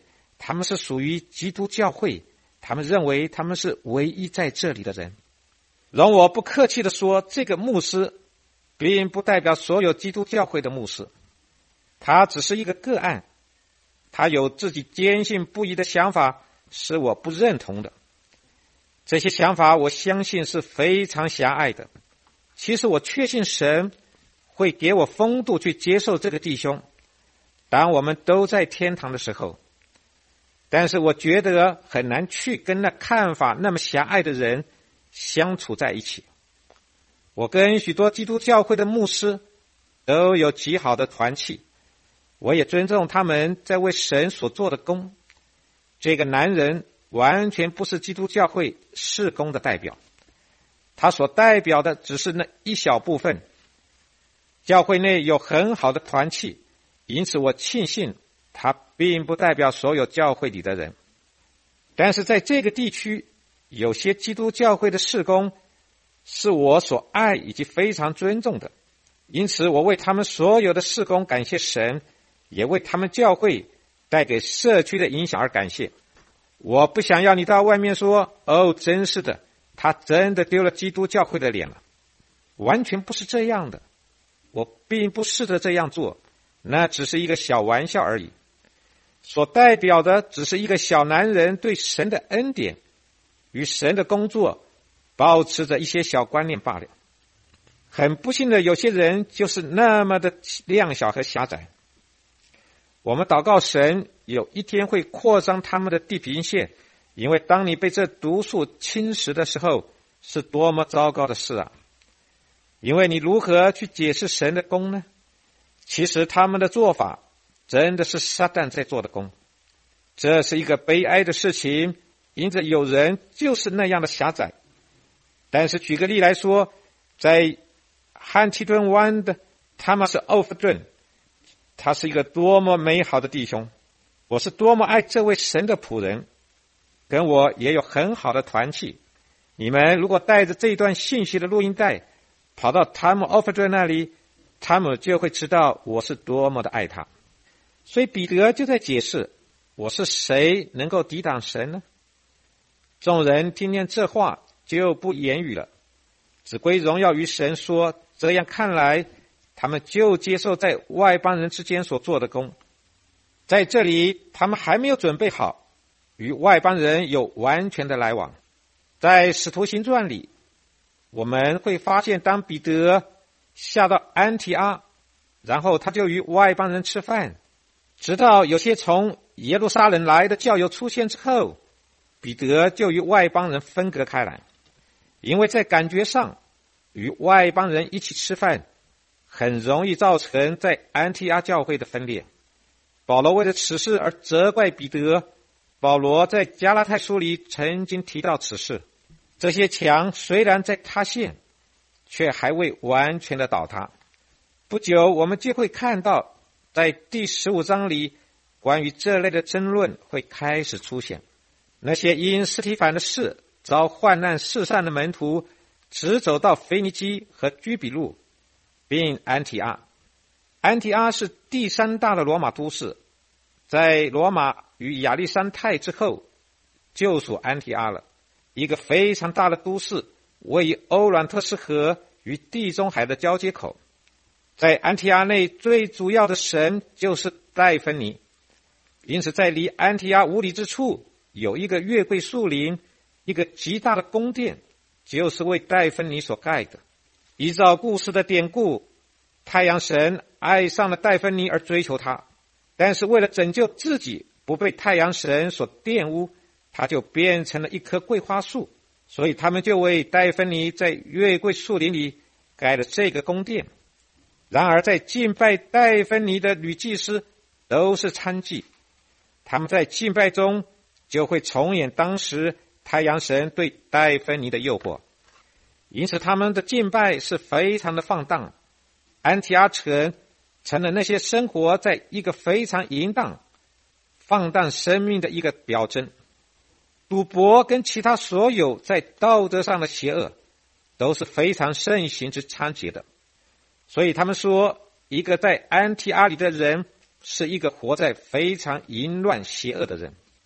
他们是属于基督教会，他们认为他们是唯一在这里的人。容我不客气地说，这个牧师并不代表所有基督教会的牧师，他只是一个个案，他有自己坚信不疑的想法，是我不认同的。这些想法我相信是非常狭隘的。其实我确信神会给我风度去接受这个弟兄，当我们都在天堂的时候。但是我觉得很难去跟那看法那么狭隘的人相处在一起。我跟许多基督教会的牧师都有极好的团契，我也尊重他们在为神所做的工。这个男人完全不是基督教会事工的代表，他所代表的只是那一小部分。教会内有很好的团契，因此我庆幸他并不代表所有教会里的人。但是在这个地区，有些基督教会的事工是我所爱以及非常尊重的，因此我为他们所有的事工感谢神，也为他们教会带给社区的影响而感谢。我不想要你到外面说，哦，真是的，他真的丢了基督教会的脸了。完全不是这样的，我并不试着这样做，那只是一个小玩笑而已。所代表的只是一个小男人对神的恩典与神的工作保持着一些小观念罢了。很不幸的，有些人就是那么的量小和狭窄。我们祷告神有一天会扩张他们的地平线，因为当你被这毒素侵蚀的时候，是多么糟糕的事啊！因为你如何去解释神的工呢？其实他们的做法真的是撒旦在做的工，这是一个悲哀的事情，因着有人就是那样的狭窄。但是举个例来说，在汉提顿湾的他们是奥夫顿，他是一个多么美好的弟兄，我是多么爱这位神的仆人，跟我也有很好的团契。你们如果带着这段信息的录音带跑到汤姆·奥夫顿那里，他们就会知道我是多么的爱他。所以彼得就在解释，我是谁能够抵挡神呢？众人听见这话就不言语了，只归荣耀于神，说这样看来，他们就接受在外邦人之间所做的工。在这里他们还没有准备好与外邦人有完全的来往。在使徒行传里，我们会发现当彼得下到安提阿，然后他就与外邦人吃饭，直到有些从耶路撒冷来的教友出现之后，彼得就与外邦人分隔开来。因为在感觉上与外邦人一起吃饭很容易造成在安提阿教会的分裂。保罗为了此事而责怪彼得，保罗在加拉太书里曾经提到此事。这些墙虽然在塌陷，却还未完全的倒塌。不久我们就会看到在第15章里关于这类的争论会开始出现。那些因司提反的事遭患难四散的门徒直走到腓尼基和居比路并安提阿。安提阿是第3大的罗马都市，在罗马与亚历山泰之后就属安提阿了，一个非常大的都市，位于欧软特斯河与地中海的交接口。在安提阿内最主要的神就是戴芬尼，因此在离安提阿5里之处有一个月桂树林，一个极大的宫殿，就是为戴芬尼所盖的。依照故事的典故，太阳神爱上了戴芬尼而追求他，但是为了拯救自己不被太阳神所玷污，他就变成了一棵桂花树，所以他们就为戴芬尼在月桂树林里盖了这个宫殿。然而在敬拜戴芬尼的女祭司都是参祭，他们在敬拜中就会重演当时太阳神对戴芬尼的诱惑，因此他们的敬拜是非常的放荡。安提阿城成了那些生活在一个非常淫荡放荡生命的一个表征。赌博跟其他所有在道德上的邪恶都是非常盛行之猖獗的。所以他们说，一个在安提阿里的人是一个活在非常淫乱邪恶的人。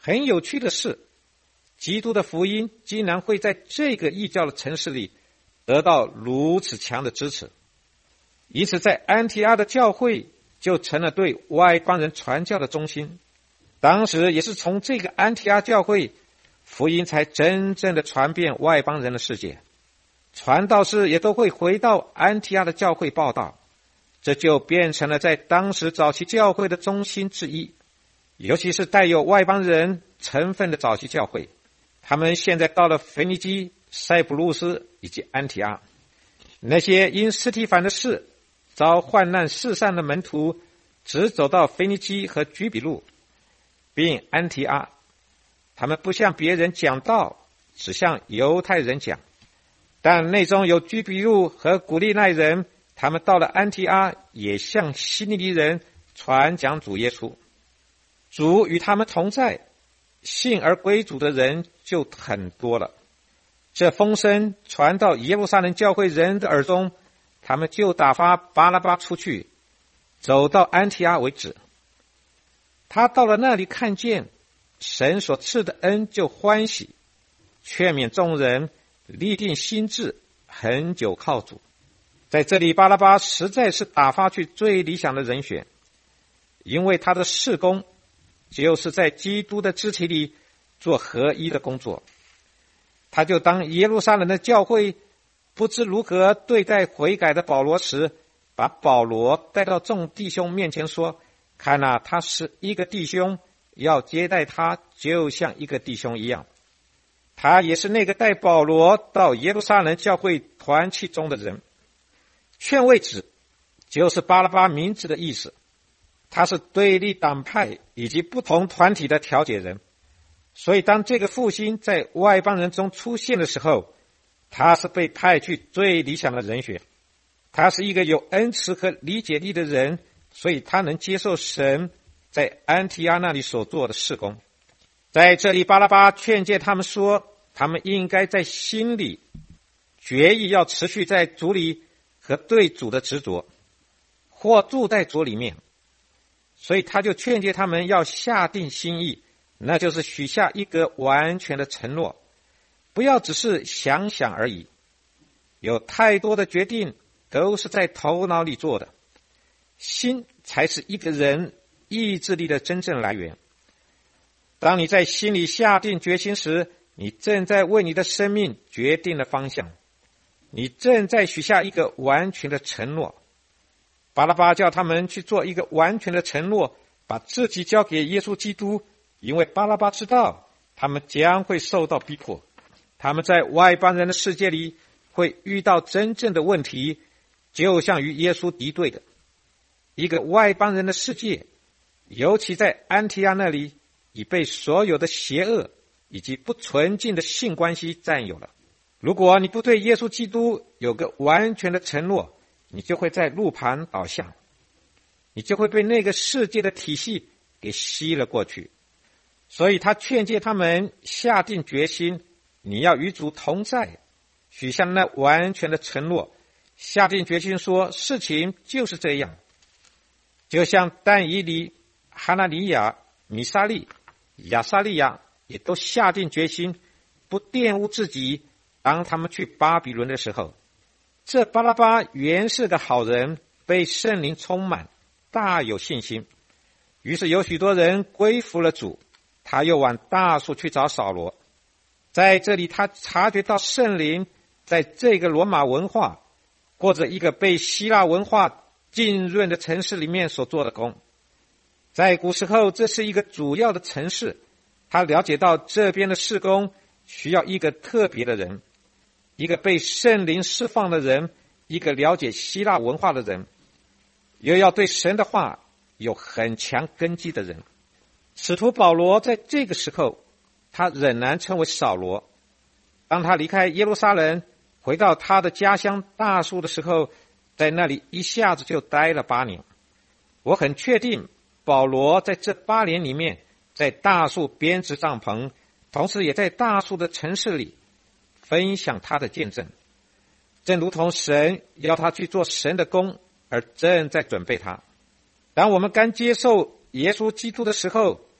很有趣的是，基督的福音竟然会在这个异教的城市里得到如此强的支持，因此在安提阿的教会就成了对外邦人传教的中心。当时也是从这个安提阿教会，福音才真正的传遍外邦人的世界，传道士也都会回到安提阿的教会报道，这就变成了在当时早期教会的中心之一，尤其是带有外邦人成分的早期教会。他们现在到了腓尼基、塞浦路斯以及安提阿，那些因司提反的事遭患难四散的门徒，只走到腓尼基和居比路，并安提阿。他们不向别人讲道，只向犹太人讲。但内中有居比路和古利奈人，他们到了安提阿，也向希利尼人传讲主耶稣。主与他们同在，信而归主的人就很多了。这风声传到耶路撒冷教会人的耳中，他们就打发巴拉巴出去，走到安提阿为止。他到了那里，看见神所赐的恩，就欢喜，劝勉众人立定心志，恒久靠主。在这里，巴拉巴实在是打发去最理想的人选，因为他的事工就是在基督的肢体里做合一的工作。他就当耶路撒冷的教会不知如何对待悔改的保罗时，把保罗带到众弟兄面前说，看啊，他是一个弟兄，要接待他就像一个弟兄一样。他也是那个带保罗到耶路撒冷教会团契中的人。劝慰子就是巴拉巴名字的意思，他是对立党派以及不同团体的调解人。所以当这个复兴在外邦人中出现的时候，他是被派去最理想的人选。他是一个有恩慈和理解力的人，所以他能接受神在安提阿那里所做的事工。在这里，巴拉巴劝诫他们说，他们应该在心里决意要持续在主里和对主的执着，或住在主里面。所以他就劝诫他们要下定心意，那就是许下一个完全的承诺，不要只是想想而已。有太多的决定都是在头脑里做的，心才是一个人意志力的真正来源。当你在心里下定决心时，你正在为你的生命决定了方向，你正在许下一个完全的承诺。巴拉巴叫他们去做一个完全的承诺，把自己交给耶稣基督，因为巴拉巴知道他们将会受到逼迫，他们在外邦人的世界里会遇到真正的问题，就像与耶稣敌对的一个外邦人的世界，尤其在安提阿那里已被所有的邪恶以及不纯净的性关系占有了。如果你不对耶稣基督有个完全的承诺，你就会在路旁倒下，你就会被那个世界的体系给吸了过去。所以他劝诫他们下定决心，你要与主同在，许下那完全的承诺，下定决心说事情就是这样。就像但以理、哈拿尼亚、米沙利、亚撒利亚也都下定决心不玷污自己，当他们去巴比伦的时候。这巴拉巴原是个好人，被圣灵充满，大有信心。于是有许多人归服了主，他又往大树去找扫罗。在这里他察觉到圣灵在这个罗马文化或者一个被希腊文化浸润的城市里面所做的工。在古时候这是一个主要的城市，他了解到这边的事工需要一个特别的人，一个被圣灵释放的人，一个了解希腊文化的人，又要对神的话有很强根基的人。使徒保罗在这个时候，他仍然称为扫罗。当他离开耶路撒冷回到他的家乡大树的时候，在那里一下子就待了8年。我很确定保罗在这8年里面，在大树编织帐篷，同时也在大树的城市里分享他的见证，正如同神要他去做神的工，而正在准备他。当我们刚接受耶稣基督的时候，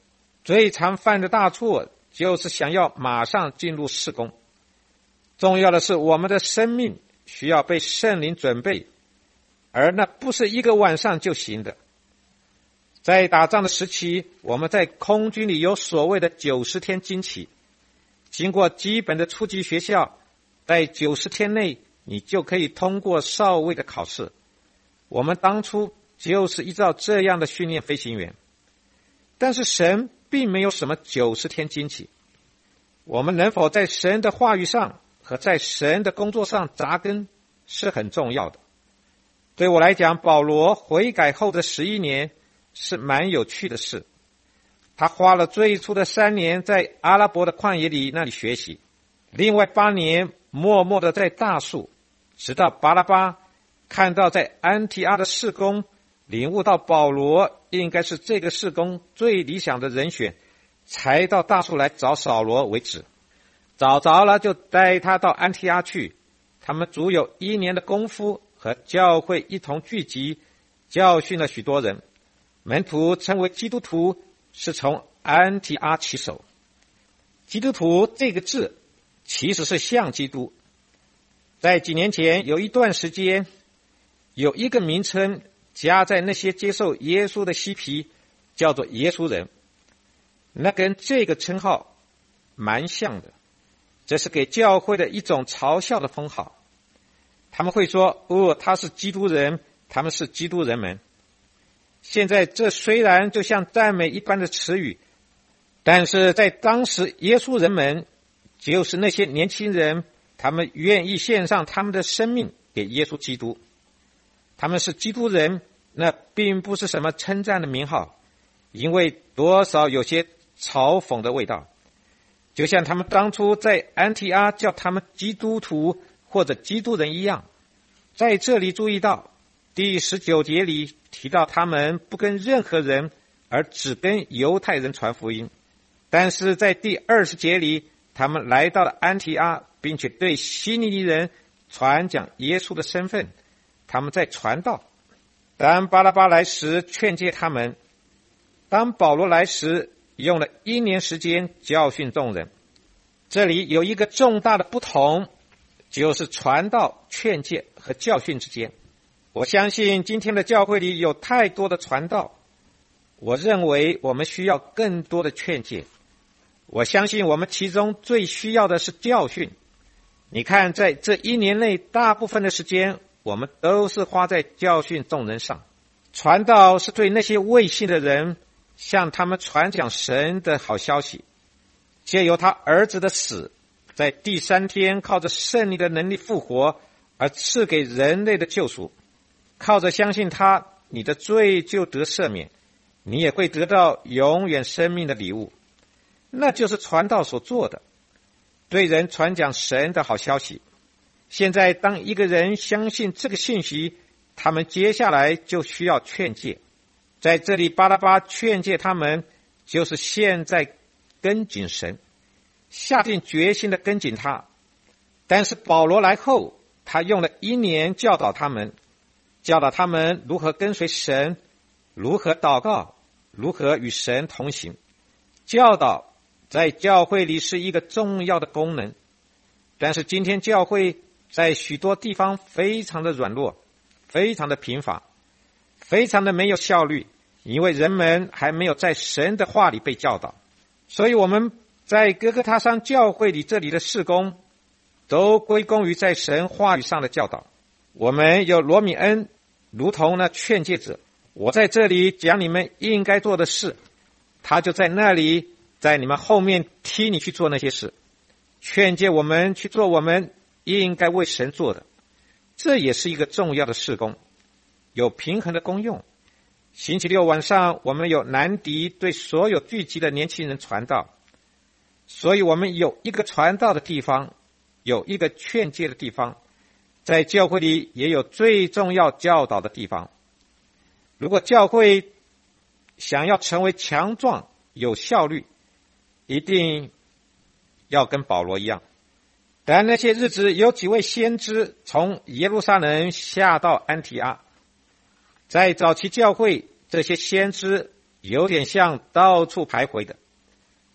最常犯的大错就是想要马上进入事工。重要的是，我们的生命需要被圣灵准备，而那不是一个晚上就行的。在打仗的时期，我们在空军里有所谓的90天经期，经过基本的初级学校，在90天内你就可以通过少尉的考试。我们当初就是依照这样的训练飞行员。但是神并没有什么90天经期，我们能否在神的话语上和在神的工作上扎根是很重要的。对我来讲，保罗悔改后的11年是蛮有趣的事。他花了最初的3年在阿拉伯的旷野里那里学习，另外8年默默的在大树，直到巴拉巴看到在安提阿的事工，领悟到保罗应该是这个事工最理想的人选，才到大树来找扫罗为止。找着了就带他到安提阿去，他们足有1年的功夫，和教会一同聚集，教训了许多人。门徒称为基督徒，是从安提阿起手。基督徒这个字其实是像基督。在几年前有一段时间，有一个名称加在那些接受耶稣的嬉皮，叫做耶稣人。那跟这个称号蛮像的，这是给教会的一种嘲笑的封号。他们会说，他是基督人，他们是基督人们。现在这虽然就像赞美一般的词语，但是在当时耶稣人们就是那些年轻人，他们愿意献上他们的生命给耶稣基督。他们是基督人，那并不是什么称赞的名号，因为多少有些嘲讽的味道。就像他们当初在安提阿叫他们基督徒或者基督人一样。在这里注意到第19节里提到他们不跟任何人，而只跟犹太人传福音。但是在第20节里，他们来到了安提阿，并且对希利尼人传讲耶稣的身份，他们在传道。当巴拉巴来时劝诫他们，当保罗来时用了1年时间教训众人。这里有一个重大的不同，就是传道、劝诫和教训之间。我相信今天的教会里有太多的传道，我认为我们需要更多的劝诫。我相信我们其中最需要的是教训。你看，在这1年内，大部分的时间我们都是花在教训众人上。传道是对那些未信的人，向他们传讲神的好消息，借由他儿子的死，在第3天靠着圣灵的能力复活，而赐给人类的救赎。靠着相信他，你的罪就得赦免，你也会得到永远生命的礼物。那就是传道所做的，对人传讲神的好消息。现在当一个人相信这个信息，他们接下来就需要劝诫。在这里巴拉巴劝诫他们，就是现在跟紧神，下定决心的跟紧他。但是保罗来后，他用了1年教导他们如何跟随神，如何祷告，如何与神同行。教导在教会里是一个重要的功能，但是今天教会在许多地方非常的软弱，非常的贫乏，非常的没有效率，因为人们还没有在神的话里被教导。所以我们在哥哥他山教会里这里的事工，都归功于在神话语上的教导。我们有罗米恩如同那劝诫者，我在这里讲你们应该做的事，他就在那里在你们后面踢你去做那些事，劝诫我们去做我们应该为神做的。这也是一个重要的事工，有平衡的功用。星期六晚上我们有南迪对所有聚集的年轻人传道，所以我们有一个传道的地方，有一个劝诫的地方，在教会里也有最重要教导的地方。如果教会想要成为强壮有效率，一定要跟保罗一样。但那些日子有几位先知从耶路撒冷下到安提阿，在早期教会，这些先知有点像到处徘徊的，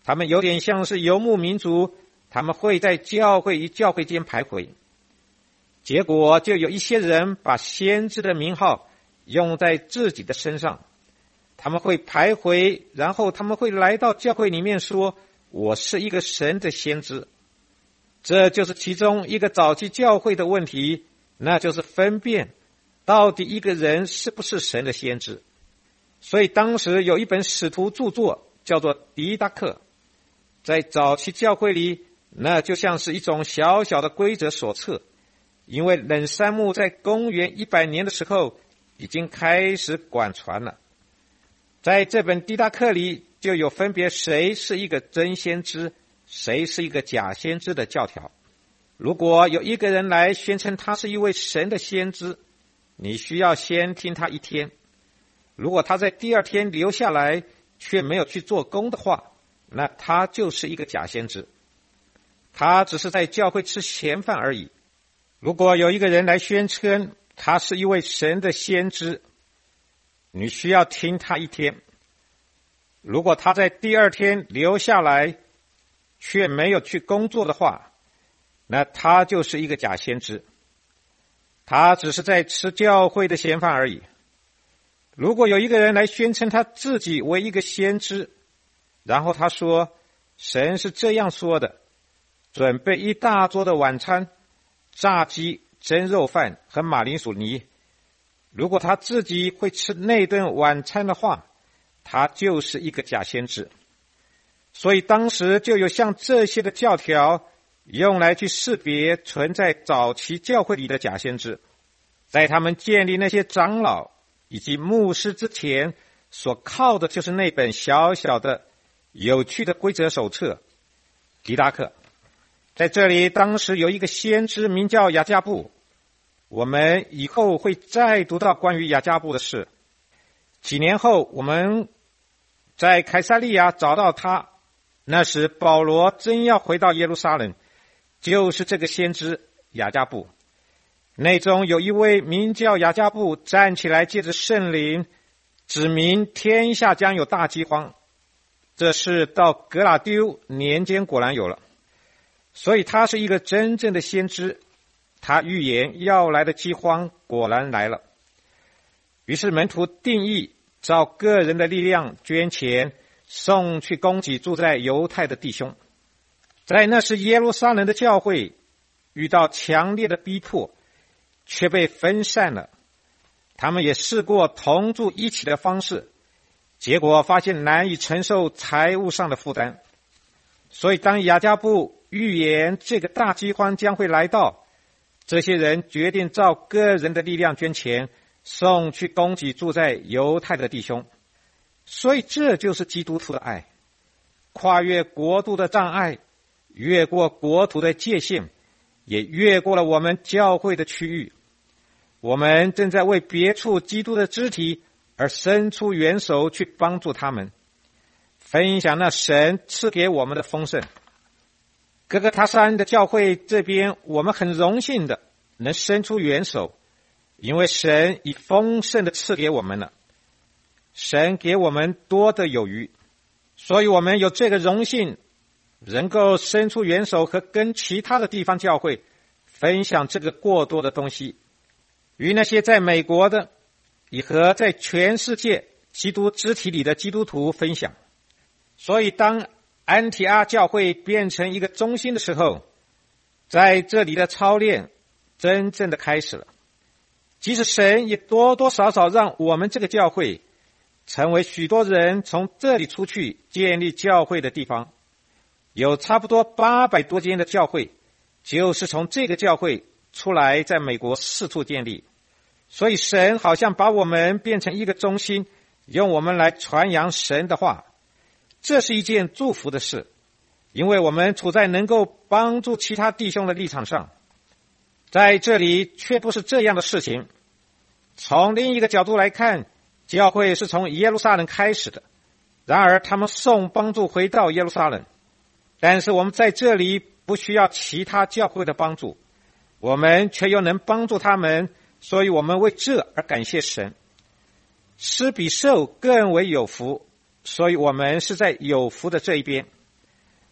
他们有点像是游牧民族，他们会在教会与教会间徘徊。结果就有一些人把先知的名号用在自己的身上，他们会徘徊，然后他们会来到教会里面说，我是一个神的先知。这就是其中一个早期教会的问题，那就是分辨到底一个人是不是神的先知。所以当时有一本使徒著作叫做狄达克，在早期教会里，那就像是一种小小的规则手册，因为冷杉木在公元100年的时候已经开始广传了。在这本狄达克里就有分别谁是一个真先知，谁是一个假先知的教条。如果有一个人来宣称他是一位神的先知，你需要先听他一天。如果他在第二天留下来却没有去做工的话，那他就是一个假先知，他只是在教会吃闲饭而已。如果有一个人来宣称他是一位神的先知，你需要听他一天。如果他在第二天留下来却没有去工作的话，那他就是一个假先知，他只是在吃教会的闲饭而已。如果有一个人来宣称他自己为一个先知，然后他说神是这样说的，准备一大桌的晚餐，炸鸡、蒸肉饭和马铃薯泥。如果他自己会吃那顿晚餐的话，他就是一个假先知。所以当时就有像这些的教条用来去识别存在早期教会里的假先知。在他们建立那些长老以及牧师之前，所靠的就是那本小小的有趣的规则手册狄达克。在这里当时有一个先知名叫雅加布，我们以后会再读到关于雅加布的事。几年后我们在凯撒利亚找到他，那时保罗真要回到耶路撒冷，就是这个先知雅加布。内中有一位名叫雅加布站起来，借着圣灵指明天下将有大饥荒。这事到格拉丢年间果然有了，所以他是一个真正的先知，他预言要来的饥荒果然来了。于是门徒定义照个人的力量捐钱送去供给住在犹太的弟兄。在那时耶路撒冷的教会遇到强烈的逼迫，却被分散了。他们也试过同住一起的方式，结果发现难以承受财务上的负担。所以当雅加布预言这个大饥荒将会来到，这些人决定照个人的力量捐钱送去供给住在犹太的弟兄。所以这就是基督徒的爱，跨越国度的障碍，越过国土的界限，也越过了我们教会的区域。我们正在为别处基督的肢体而伸出援手去帮助他们，分享那神赐给我们的丰盛。哥哥他山的教会这边，我们很荣幸的能伸出援手，因为神已丰盛的赐给我们了，神给我们多的有余，所以我们有这个荣幸能够伸出援手和跟其他的地方教会分享这个过多的东西，与那些在美国的也和在全世界基督肢体里的基督徒分享。所以当安提阿教会变成一个中心的时候，在这里的操练真正的开始了。即使神也多多少少让我们这个教会成为许多人从这里出去建立教会的地方，有差不多800多间的教会就是从这个教会出来在美国四处建立。所以神好像把我们变成一个中心，用我们来传扬神的话。这是一件祝福的事，因为我们处在能够帮助其他弟兄的立场上。在这里却不是这样的事情。从另一个角度来看，教会是从耶路撒冷开始的，然而他们送帮助回到耶路撒冷。但是我们在这里不需要其他教会的帮助，我们却又能帮助他们，所以我们为这而感谢神。施比受更为有福，所以我们是在有福的这一边。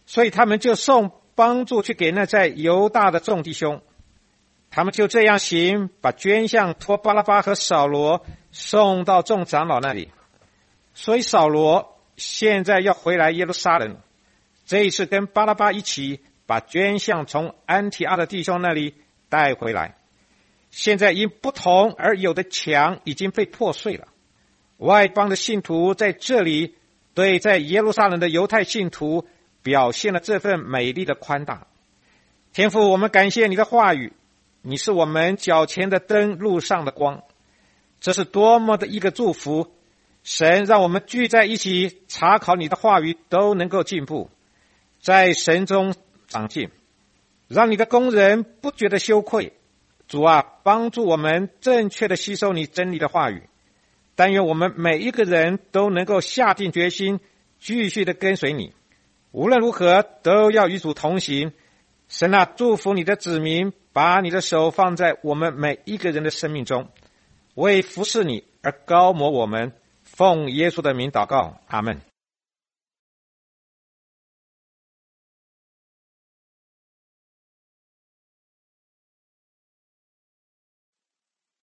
所以他们就送帮助去给那在犹大的众弟兄。他们就这样行，把捐项托巴拉巴和扫罗送到众长老那里。所以扫罗现在要回来耶路撒冷，这一次跟巴拉巴一起把捐项从安提阿的弟兄那里带回来。现在因不同而有的墙已经被破碎了。外邦的信徒在这里对在耶路撒冷的犹太信徒表现了这份美丽的宽大。天父，我们感谢你的话语，你是我们脚前的灯，路上的光。这是多么的一个祝福！神让我们聚在一起查考你的话语，都能够进步，在神中长进，让你的工人不觉得羞愧。主啊，帮助我们正确的吸收你真理的话语。但愿我们每一个人都能够下定决心，继续的跟随你，无论如何都要与主同行。神啊，祝福你的子民，把你的手放在我们每一个人的生命中，为服侍你而高摩我们。奉耶稣的名祷告，阿们。